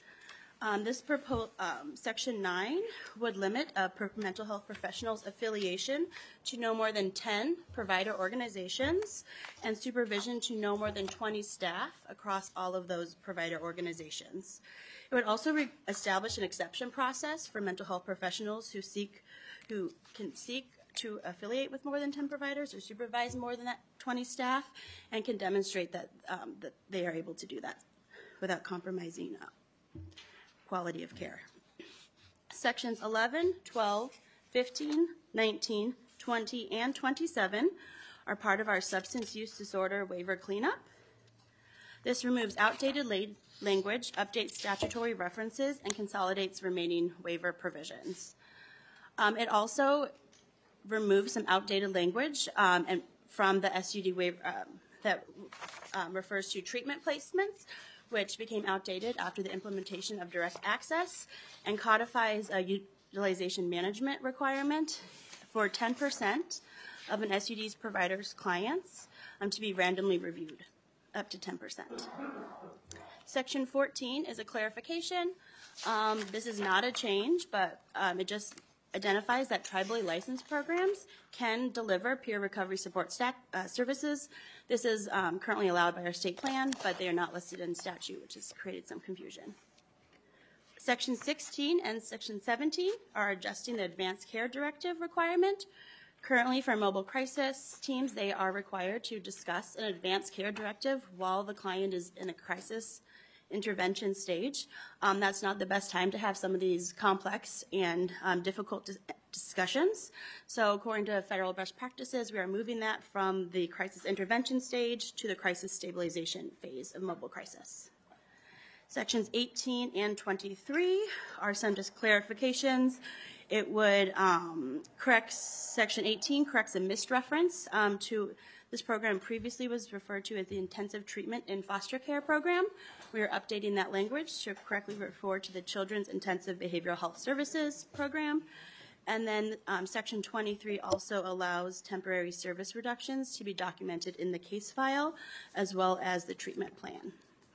Section 9 would limit a mental health professional's affiliation to no more than 10 provider organizations and supervision to no more than 20 staff across all of those provider organizations. It would also establish an exception process for mental health professionals who can seek to affiliate with more than 10 providers or supervise more than 20 staff and can demonstrate that they are able to do that without compromising quality of care. Sections 11, 12, 15, 19, 20, and 27 are part of our substance use disorder waiver cleanup. This removes outdated language, updates statutory references, and consolidates remaining waiver provisions. It also removes some outdated language and from the SUD waiver that refers to treatment placements, which became outdated after the implementation of direct access, and codifies a utilization management requirement for 10% of an SUD's provider's clients to be randomly reviewed, up to 10%. Section 14 is a clarification. This is not a change, but it just identifies that tribally licensed programs can deliver peer recovery support services. This is currently allowed by our state plan, but they are not listed in statute, which has created some confusion. Section 16 and Section 17 are adjusting the advanced care directive requirement. Currently, for mobile crisis teams, they are required to discuss an advanced care directive while the client is in a crisis intervention stage. That's not the best time to have some of these complex and difficult discussions. So according to federal best practices, we are moving that from the crisis intervention stage to the crisis stabilization phase of mobile crisis. Sections 18 and 23 are some just clarifications. It would correct Section 18, corrects a missed reference to this program previously was referred to as the Intensive Treatment in Foster Care Program. We are updating that language to correctly refer to the Children's Intensive Behavioral Health Services Program. And then Section 23 also allows temporary service reductions to be documented in the case file as well as the treatment plan.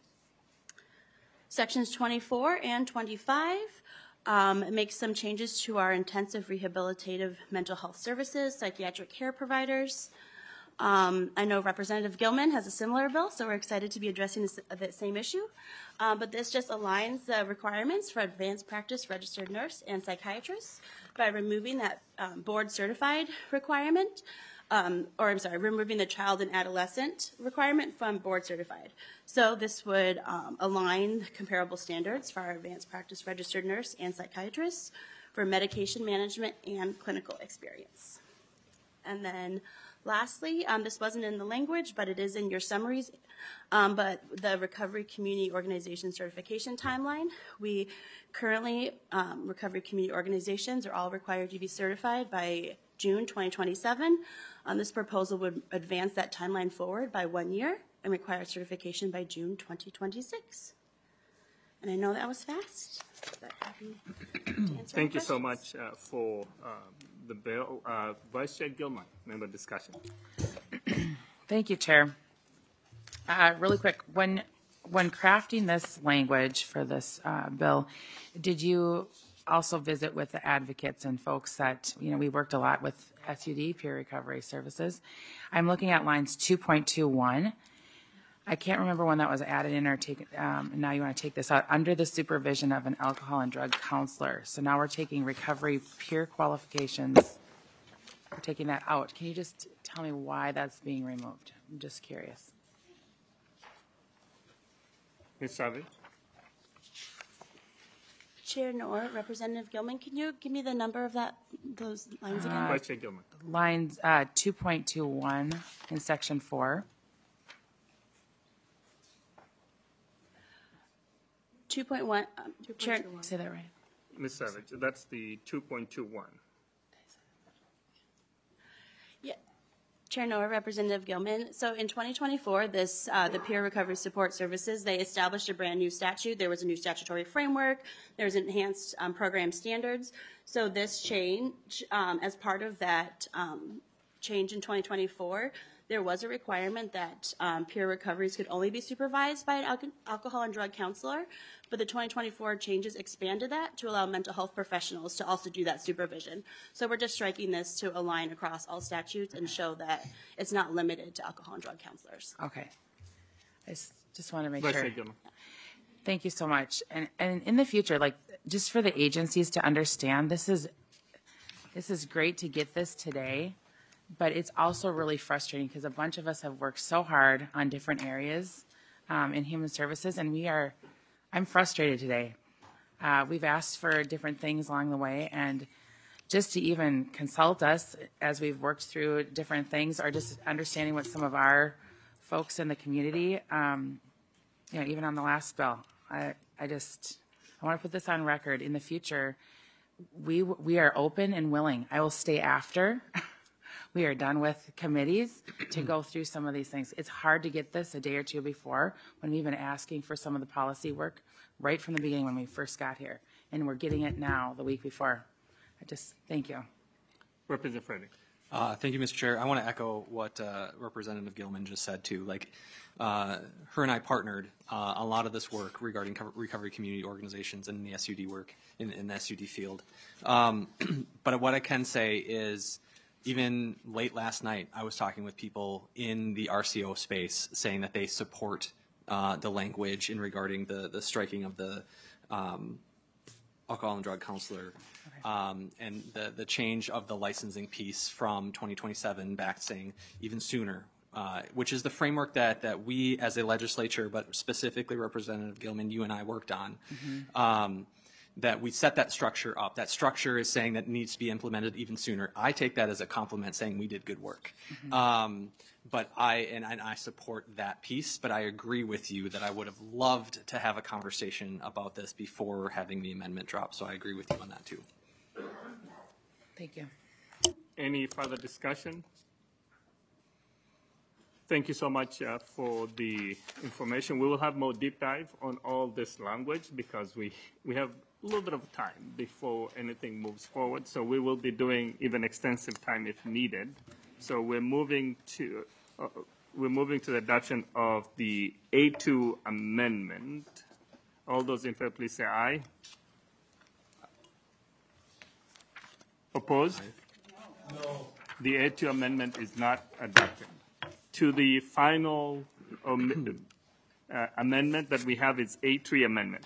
Sections 24 and 25 make some changes to our intensive rehabilitative mental health services, psychiatric care providers. I know Representative Gilman has a similar bill, so we're excited to be addressing the same issue. But this just aligns the requirements for advanced practice registered nurse and psychiatrist by removing that board certified requirement, removing the child and adolescent requirement from board certified. So this would align comparable standards for our advanced practice registered nurse and psychiatrists for medication management and clinical experience. And then lastly, this wasn't in the language, but it is in your summaries, but the Recovery Community Organization certification timeline. We currently, recovery community organizations are all required to be certified by June 2027. This proposal would advance that timeline forward by 1 year and require certification by June 2026. And I know that was fast, but happy to answer Thank you so questions. much for the bill. Vice Chair Gilman, member discussion. Thank you, Chair. Really quick, when crafting this language for this bill, did you also visit with the advocates and folks that, we worked a lot with SUD, peer recovery services? I'm looking at lines 2.21. I can't remember when that was added in or taken, now you want to take this out, under the supervision of an alcohol and drug counselor. So now we're taking recovery peer qualifications, we're taking that out. Can you just tell me why that's being removed? I'm just curious. Ms. Savage? Chair Noor, Representative Gilman, can you give me the number of those lines again? Vice Chair Gilman. Lines 2.21 in section 4. 2.1, Chair. Say that right. Ms. Savage, that's the 2.21. Yeah. Chair Noor, Representative Gilman. So in 2024, the Peer Recovery Support Services, they established a brand new statute. There was a new statutory framework. There's enhanced program standards. So this change, as part of that change in 2024, there was a requirement that peer recoveries could only be supervised by an alcohol and drug counselor, but the 2024 changes expanded that to allow mental health professionals to also do that supervision. So we're just striking this to align across all statutes and show that it's not limited to alcohol and drug counselors. Okay. I just want to make Vice sure. Chair Gilman. Thank you so much. And in the future, like, just for the agencies to understand, this is great to get this today, but it's also really frustrating because a bunch of us have worked so hard on different areas in human services, and I'm frustrated today. We've asked for different things along the way, and just to even consult us as we've worked through different things, or just understanding what some of our folks in the community, even on the last bill, I want to put this on record. In the future, we are open and willing. I will stay after we are done with committees to go through some of these things. It's hard to get this a day or two before when we've been asking for some of the policy work right from the beginning when we first got here. And we're getting it now the week before. Thank you. Representative Frederick. Thank you, Mr. Chair. I want to echo what Representative Gilman just said, too. Her and I partnered a lot of this work regarding recovery community organizations and the SUD work in the SUD field. But what I can say is, even late last night, I was talking with people in the RCO space saying that they support the language in regarding the striking of the alcohol and drug counselor, and the change of the licensing piece from 2027 back saying even sooner, which is the framework that we as a legislature, but specifically Representative Gilman, you and I worked on. That we set that structure up. That structure is saying that it needs to be implemented even sooner. I take that as a compliment, saying we did good work. But I support that piece, but I agree with you that I would have loved to have a conversation about this before having the amendment drop. So I agree with you on that too. Thank you. Any further discussion? Thank you so much for the information. We will have more deep dive on all this language because we have a little bit of time before anything moves forward. So we will be doing even extensive time if needed. So we're moving to the adoption of the A2 amendment. All those in favor, please say aye. Opposed? No. The A2 amendment is not adopted. to the final amendment that we have is A3 amendment.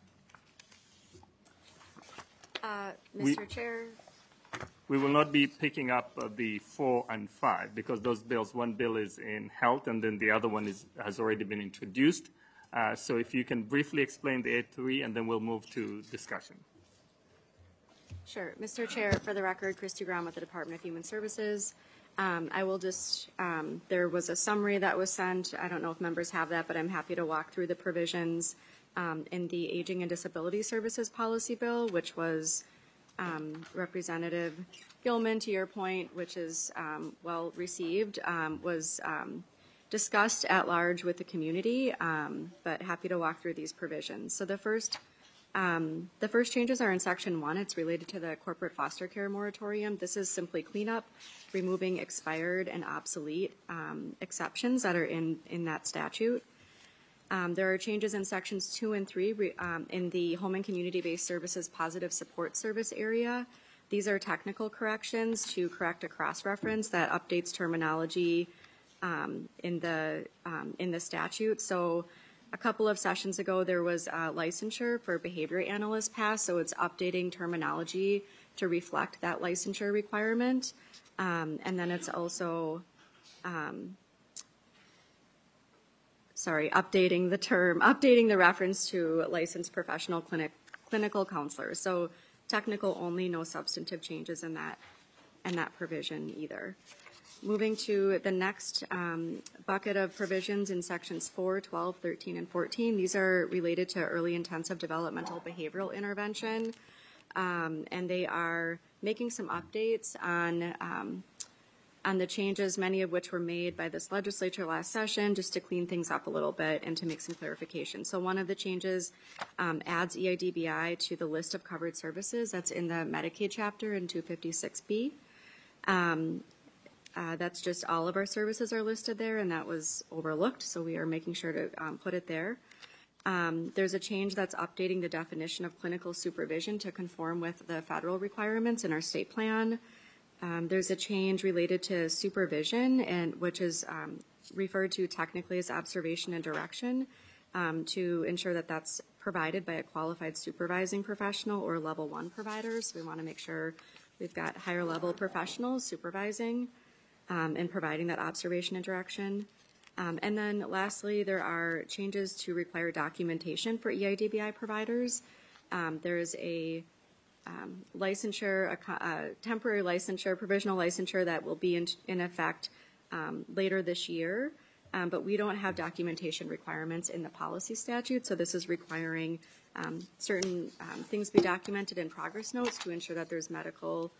Mr. Chair. We will not be picking up the 4 and 5 because those bills, one bill is in health and then the other one has already been introduced. So if you can briefly explain the A3 and then we'll move to discussion. Sure. Mr. Chair, for the record, Christy Brown with the Department of Human Services. I will just, there was a summary that was sent. I don't know if members have that, but I'm happy to walk through the provisions in the Aging and Disability Services Policy Bill, which was Representative Gilman, to your point, which is well received, was discussed at large with the community, but happy to walk through these provisions. So the first changes are in Section 1. It's related to the corporate foster care moratorium. This is simply cleanup, removing expired and obsolete exceptions that are in that statute. There are changes in Sections 2 and 3 in the Home and Community-Based Services Positive Support Service area. These are technical corrections to correct a cross-reference that updates terminology in the statute. So a couple of sessions ago, there was licensure for behavior analysts passed, so it's updating terminology to reflect that licensure requirement. And then it's also updating the reference to licensed professional clinical counselors. So technical only, no substantive changes in that provision either. Moving to the next bucket of provisions in Sections 4, 12, 13, and 14. These are related to early intensive developmental behavioral intervention, and they are making some updates on the changes, many of which were made by this legislature last session, just to clean things up a little bit and to make some clarification. So one of the changes adds EIDBI to the list of covered services. That's in the Medicaid chapter in 256B. That's just all of our services are listed there, and that was overlooked, so we are making sure to put it there. There's a change that's updating the definition of clinical supervision to conform with the federal requirements in our state plan. There's a change related to supervision, and which is referred to technically as observation and direction, to ensure that that's provided by a qualified supervising professional or level 1 provider. So we want to make sure we've got higher level professionals supervising and providing that observation and direction. And then lastly, there are changes to require documentation for EIDBI providers. There is a licensure, a temporary licensure, provisional licensure that will be in effect later this year. But we don't have documentation requirements in the policy statute, so this is requiring certain things be documented in progress notes to ensure that there's medical,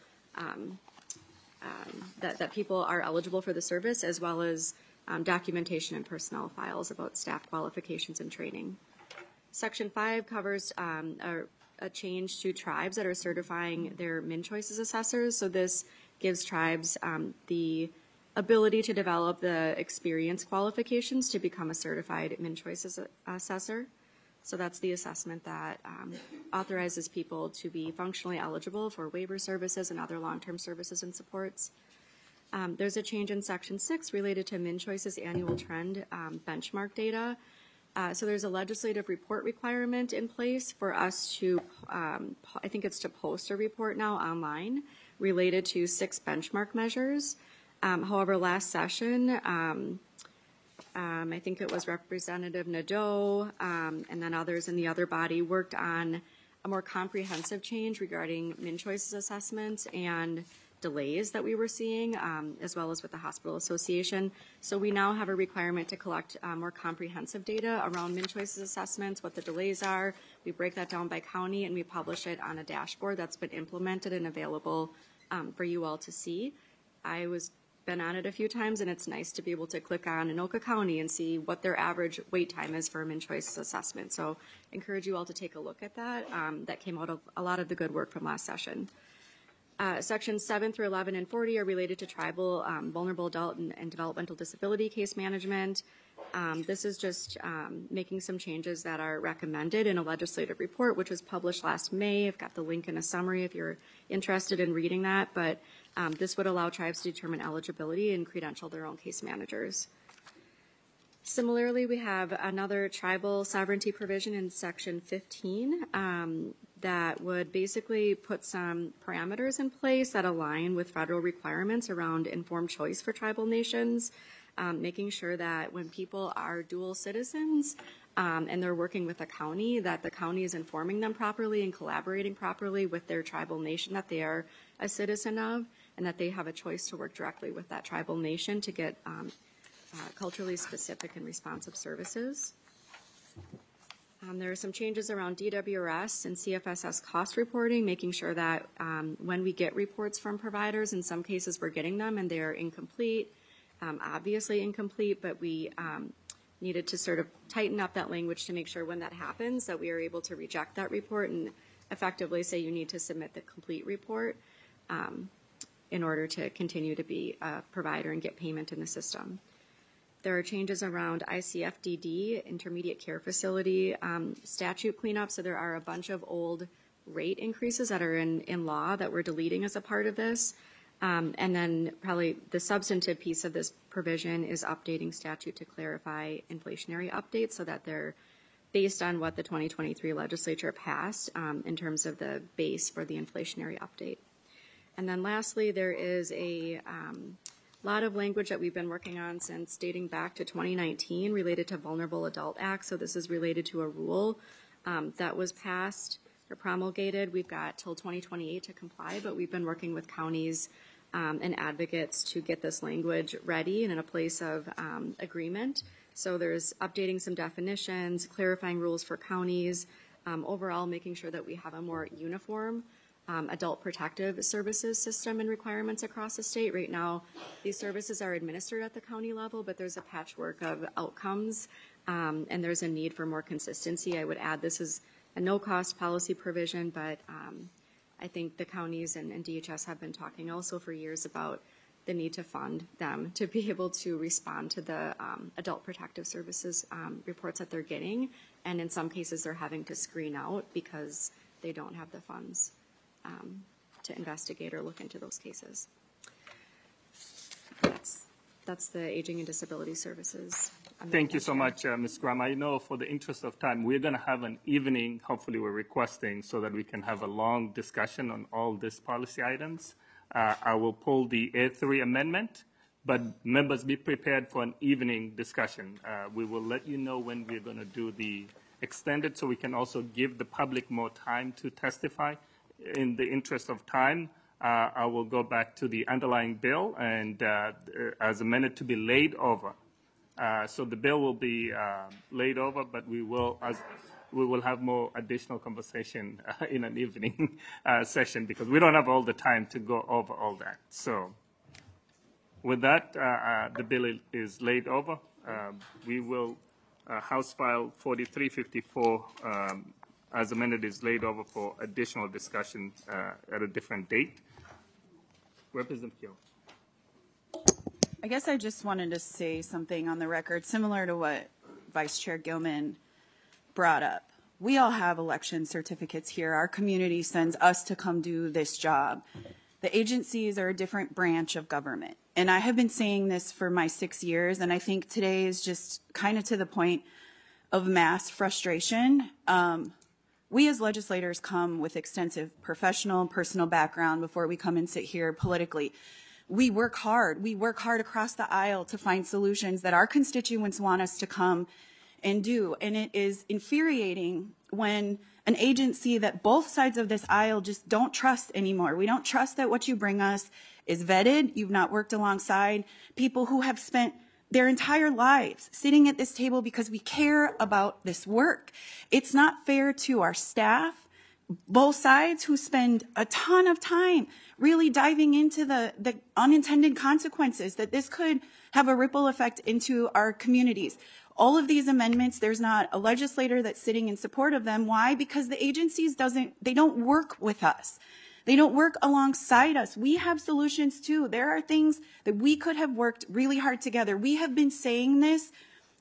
that people are eligible for the service, as well as documentation and personnel files about staff qualifications and training. Section 5 covers a change to tribes that are certifying their MnChoices assessors. So this gives tribes the ability to develop the experience qualifications to become a certified MnChoices assessor. So that's the assessment that authorizes people to be functionally eligible for waiver services and other long-term services and supports. There's a change in Section 6 related to MnChoices annual trend benchmark data. So there's a legislative report requirement in place for us to, I think it's to post a report now online related to 6 benchmark measures. However, last session, I think it was Representative Nadeau and then others in the other body worked on a more comprehensive change regarding MnChoices assessments and delays that we were seeing, as well as with the Hospital Association. So we now have a requirement to collect more comprehensive data around MnChoices assessments, what the delays are. We break that down by county, and we publish it on a dashboard that's been implemented and available for you all to see. I was been on it a few times, and it's nice to be able to click on Anoka County and see what their average wait time is for a MnChoices assessment. So I encourage you all to take a look at that. That came out of a lot of the good work from last session. Sections 7 through 11 and 40 are related to tribal vulnerable adult and developmental disability case management. This is just making some changes that are recommended in a legislative report, which was published last May. I've got the link in a summary if you're interested in reading that. But This would allow tribes to determine eligibility and credential their own case managers. Similarly, we have another tribal sovereignty provision in Section 15 that would basically put some parameters in place that align with federal requirements around informed choice for tribal nations, making sure that when people are dual citizens and they're working with a county, that the county is informing them properly and collaborating properly with their tribal nation that they are a citizen of, and that they have a choice to work directly with that tribal nation to get culturally specific and responsive services. There are some changes around DWRS and CFSS cost reporting, making sure that when we get reports from providers, in some cases we're getting them and they're incomplete, obviously incomplete, but we needed to sort of tighten up that language to make sure when that happens that we are able to reject that report and effectively say you need to submit the complete report in order to continue to be a provider and get payment in the system. There are changes around ICFDD, Intermediate Care Facility statute cleanup. So there are a bunch of old rate increases that are in law that we're deleting as a part of this. And then probably the substantive piece of this provision is updating statute to clarify inflationary updates so that they're based on what the 2023 legislature passed in terms of the base for the inflationary update. And then lastly, there is a lot of language that we've been working on since dating back to 2019 related to Vulnerable Adult Act. So this is related to a rule that was passed or promulgated. We've got till 2028 to comply, but we've been working with counties and advocates to get this language ready and in a place of agreement. So there's updating some definitions, clarifying rules for counties, overall making sure that we have a more uniform adult protective services system and requirements across the state. Right now, these services are administered at the county level, but there's a patchwork of outcomes, and there's a need for more consistency. I would add this is a no-cost policy provision, but I think the counties and DHS have been talking also for years about the need to fund them to be able to respond to the adult protective services reports that they're getting, and in some cases they're having to screen out because they don't have the funds to investigate or look into those cases. That's the Aging and Disability Services. Thank you so much, Ms. Graham. I know for the interest of time, we're going to have an evening, hopefully we're requesting, so that we can have a long discussion on all these policy items. I will pull the A3 amendment, but members be prepared for an evening discussion. We will let you know when we're going to do the extended so we can also give the public more time to testify. In the interest of time, I will go back to the underlying bill and as amended to be laid over. So the bill will be laid over, but we will have more additional conversation in an evening session because we don't have all the time to go over all that. So with that, the bill is laid over. We will, House File 4354, as amended, is laid over for additional discussion at a different date. Representative Gill. I guess I just wanted to say something on the record similar to what Vice Chair Gilman brought up. We all have election certificates here. Our community sends us to come do this job. The agencies are a different branch of government. And I have been saying this for my 6 years, and I think today is just kind of to the point of mass frustration. We as legislators come with extensive professional and personal background before we come and sit here politically. We work hard. We work hard across the aisle to find solutions that our constituents want us to come and do. And it is infuriating when an agency that both sides of this aisle just don't trust anymore. We don't trust that what you bring us is vetted. You've not worked alongside people who have spent their entire lives sitting at this table because we care about this work. It's not fair to our staff, both sides, who spend a ton of time really diving into the unintended consequences that this could have a ripple effect into our communities. All of these amendments, there's not a legislator that's sitting in support of them. Why? Because the agencies they don't work with us. They don't work alongside us. We have solutions too. There are things that we could have worked really hard together. We have been saying this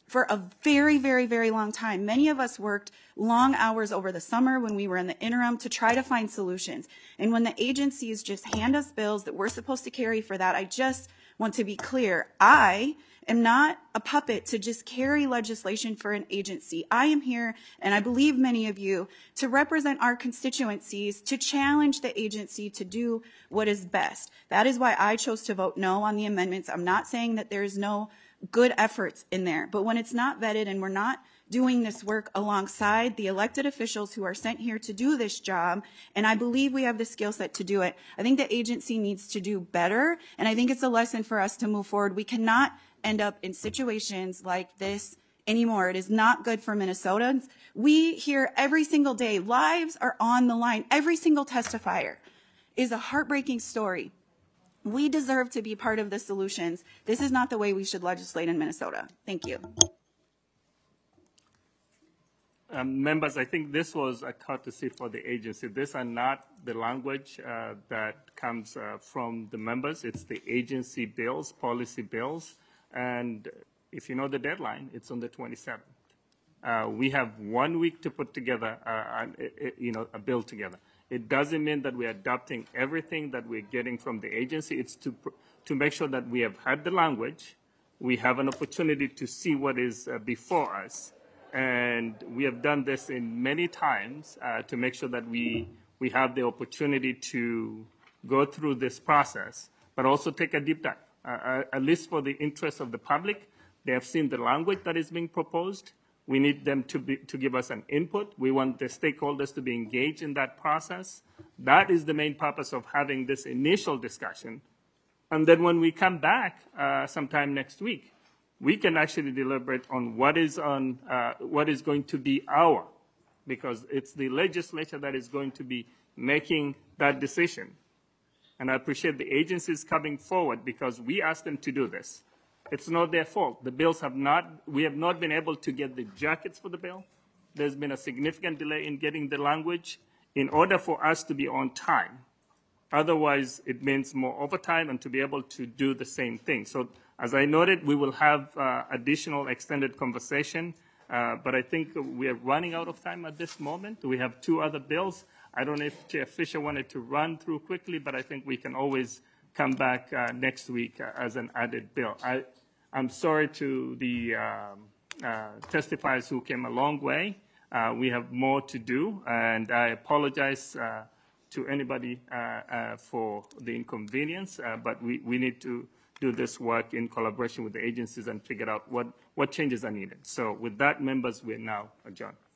for a very, very, very long time. Many of us worked long hours over the summer when we were in the interim to try to find solutions. And when the agencies just hand us bills that we're supposed to carry for that, I just want to be clear. I am not a puppet to just carry legislation for an agency. I am here, and I believe many of you, to represent our constituencies, to challenge the agency to do what is best. That is why I chose to vote no on the amendments. I'm not saying that there's no good efforts in there, but when it's not vetted and we're not doing this work alongside the elected officials who are sent here to do this job, and I believe we have the skill set to do it, I think the agency needs to do better, and I think it's a lesson for us to move forward. We cannot end up in situations like this anymore. It is not good for Minnesotans. We hear every single day, lives are on the line. Every single testifier is a heartbreaking story. We deserve to be part of the solutions. This is not the way we should legislate in Minnesota. Thank you. Members, I think this was a courtesy for the agency. These are not the language that comes from the members. It's the agency bills, policy bills. And if you know the deadline, it's on the 27th. We have 1 week to put together, a bill together. It doesn't mean that we're adopting everything that we're getting from the agency. It's to make sure that we have had the language, we have an opportunity to see what is before us, and we have done this in many times to make sure that we have the opportunity to go through this process, but also take a deep dive. At least for the interest of the public, they have seen the language that is being proposed. We need them to give us an input. We want the stakeholders to be engaged in that process. That is the main purpose of having this initial discussion. And then when we come back sometime next week, we can actually deliberate on what is going to be because it's the legislature that is going to be making that decision. And I appreciate the agencies coming forward because we asked them to do this. It's not their fault. The bills we have not been able to get the jackets for the bill. There's been a significant delay in getting the language in order for us to be on time. Otherwise, it means more overtime and to be able to do the same thing. So as I noted, we will have additional extended conversation, but I think we are running out of time at this moment. We have 2 other bills. I don't know if Chair Fisher wanted to run through quickly, but I think we can always come back next week as an added bill. I'm sorry to the testifiers who came a long way. We have more to do, and I apologize to anybody for the inconvenience, but we need to do this work in collaboration with the agencies and figure out what changes are needed. So with that, members, we're now adjourned.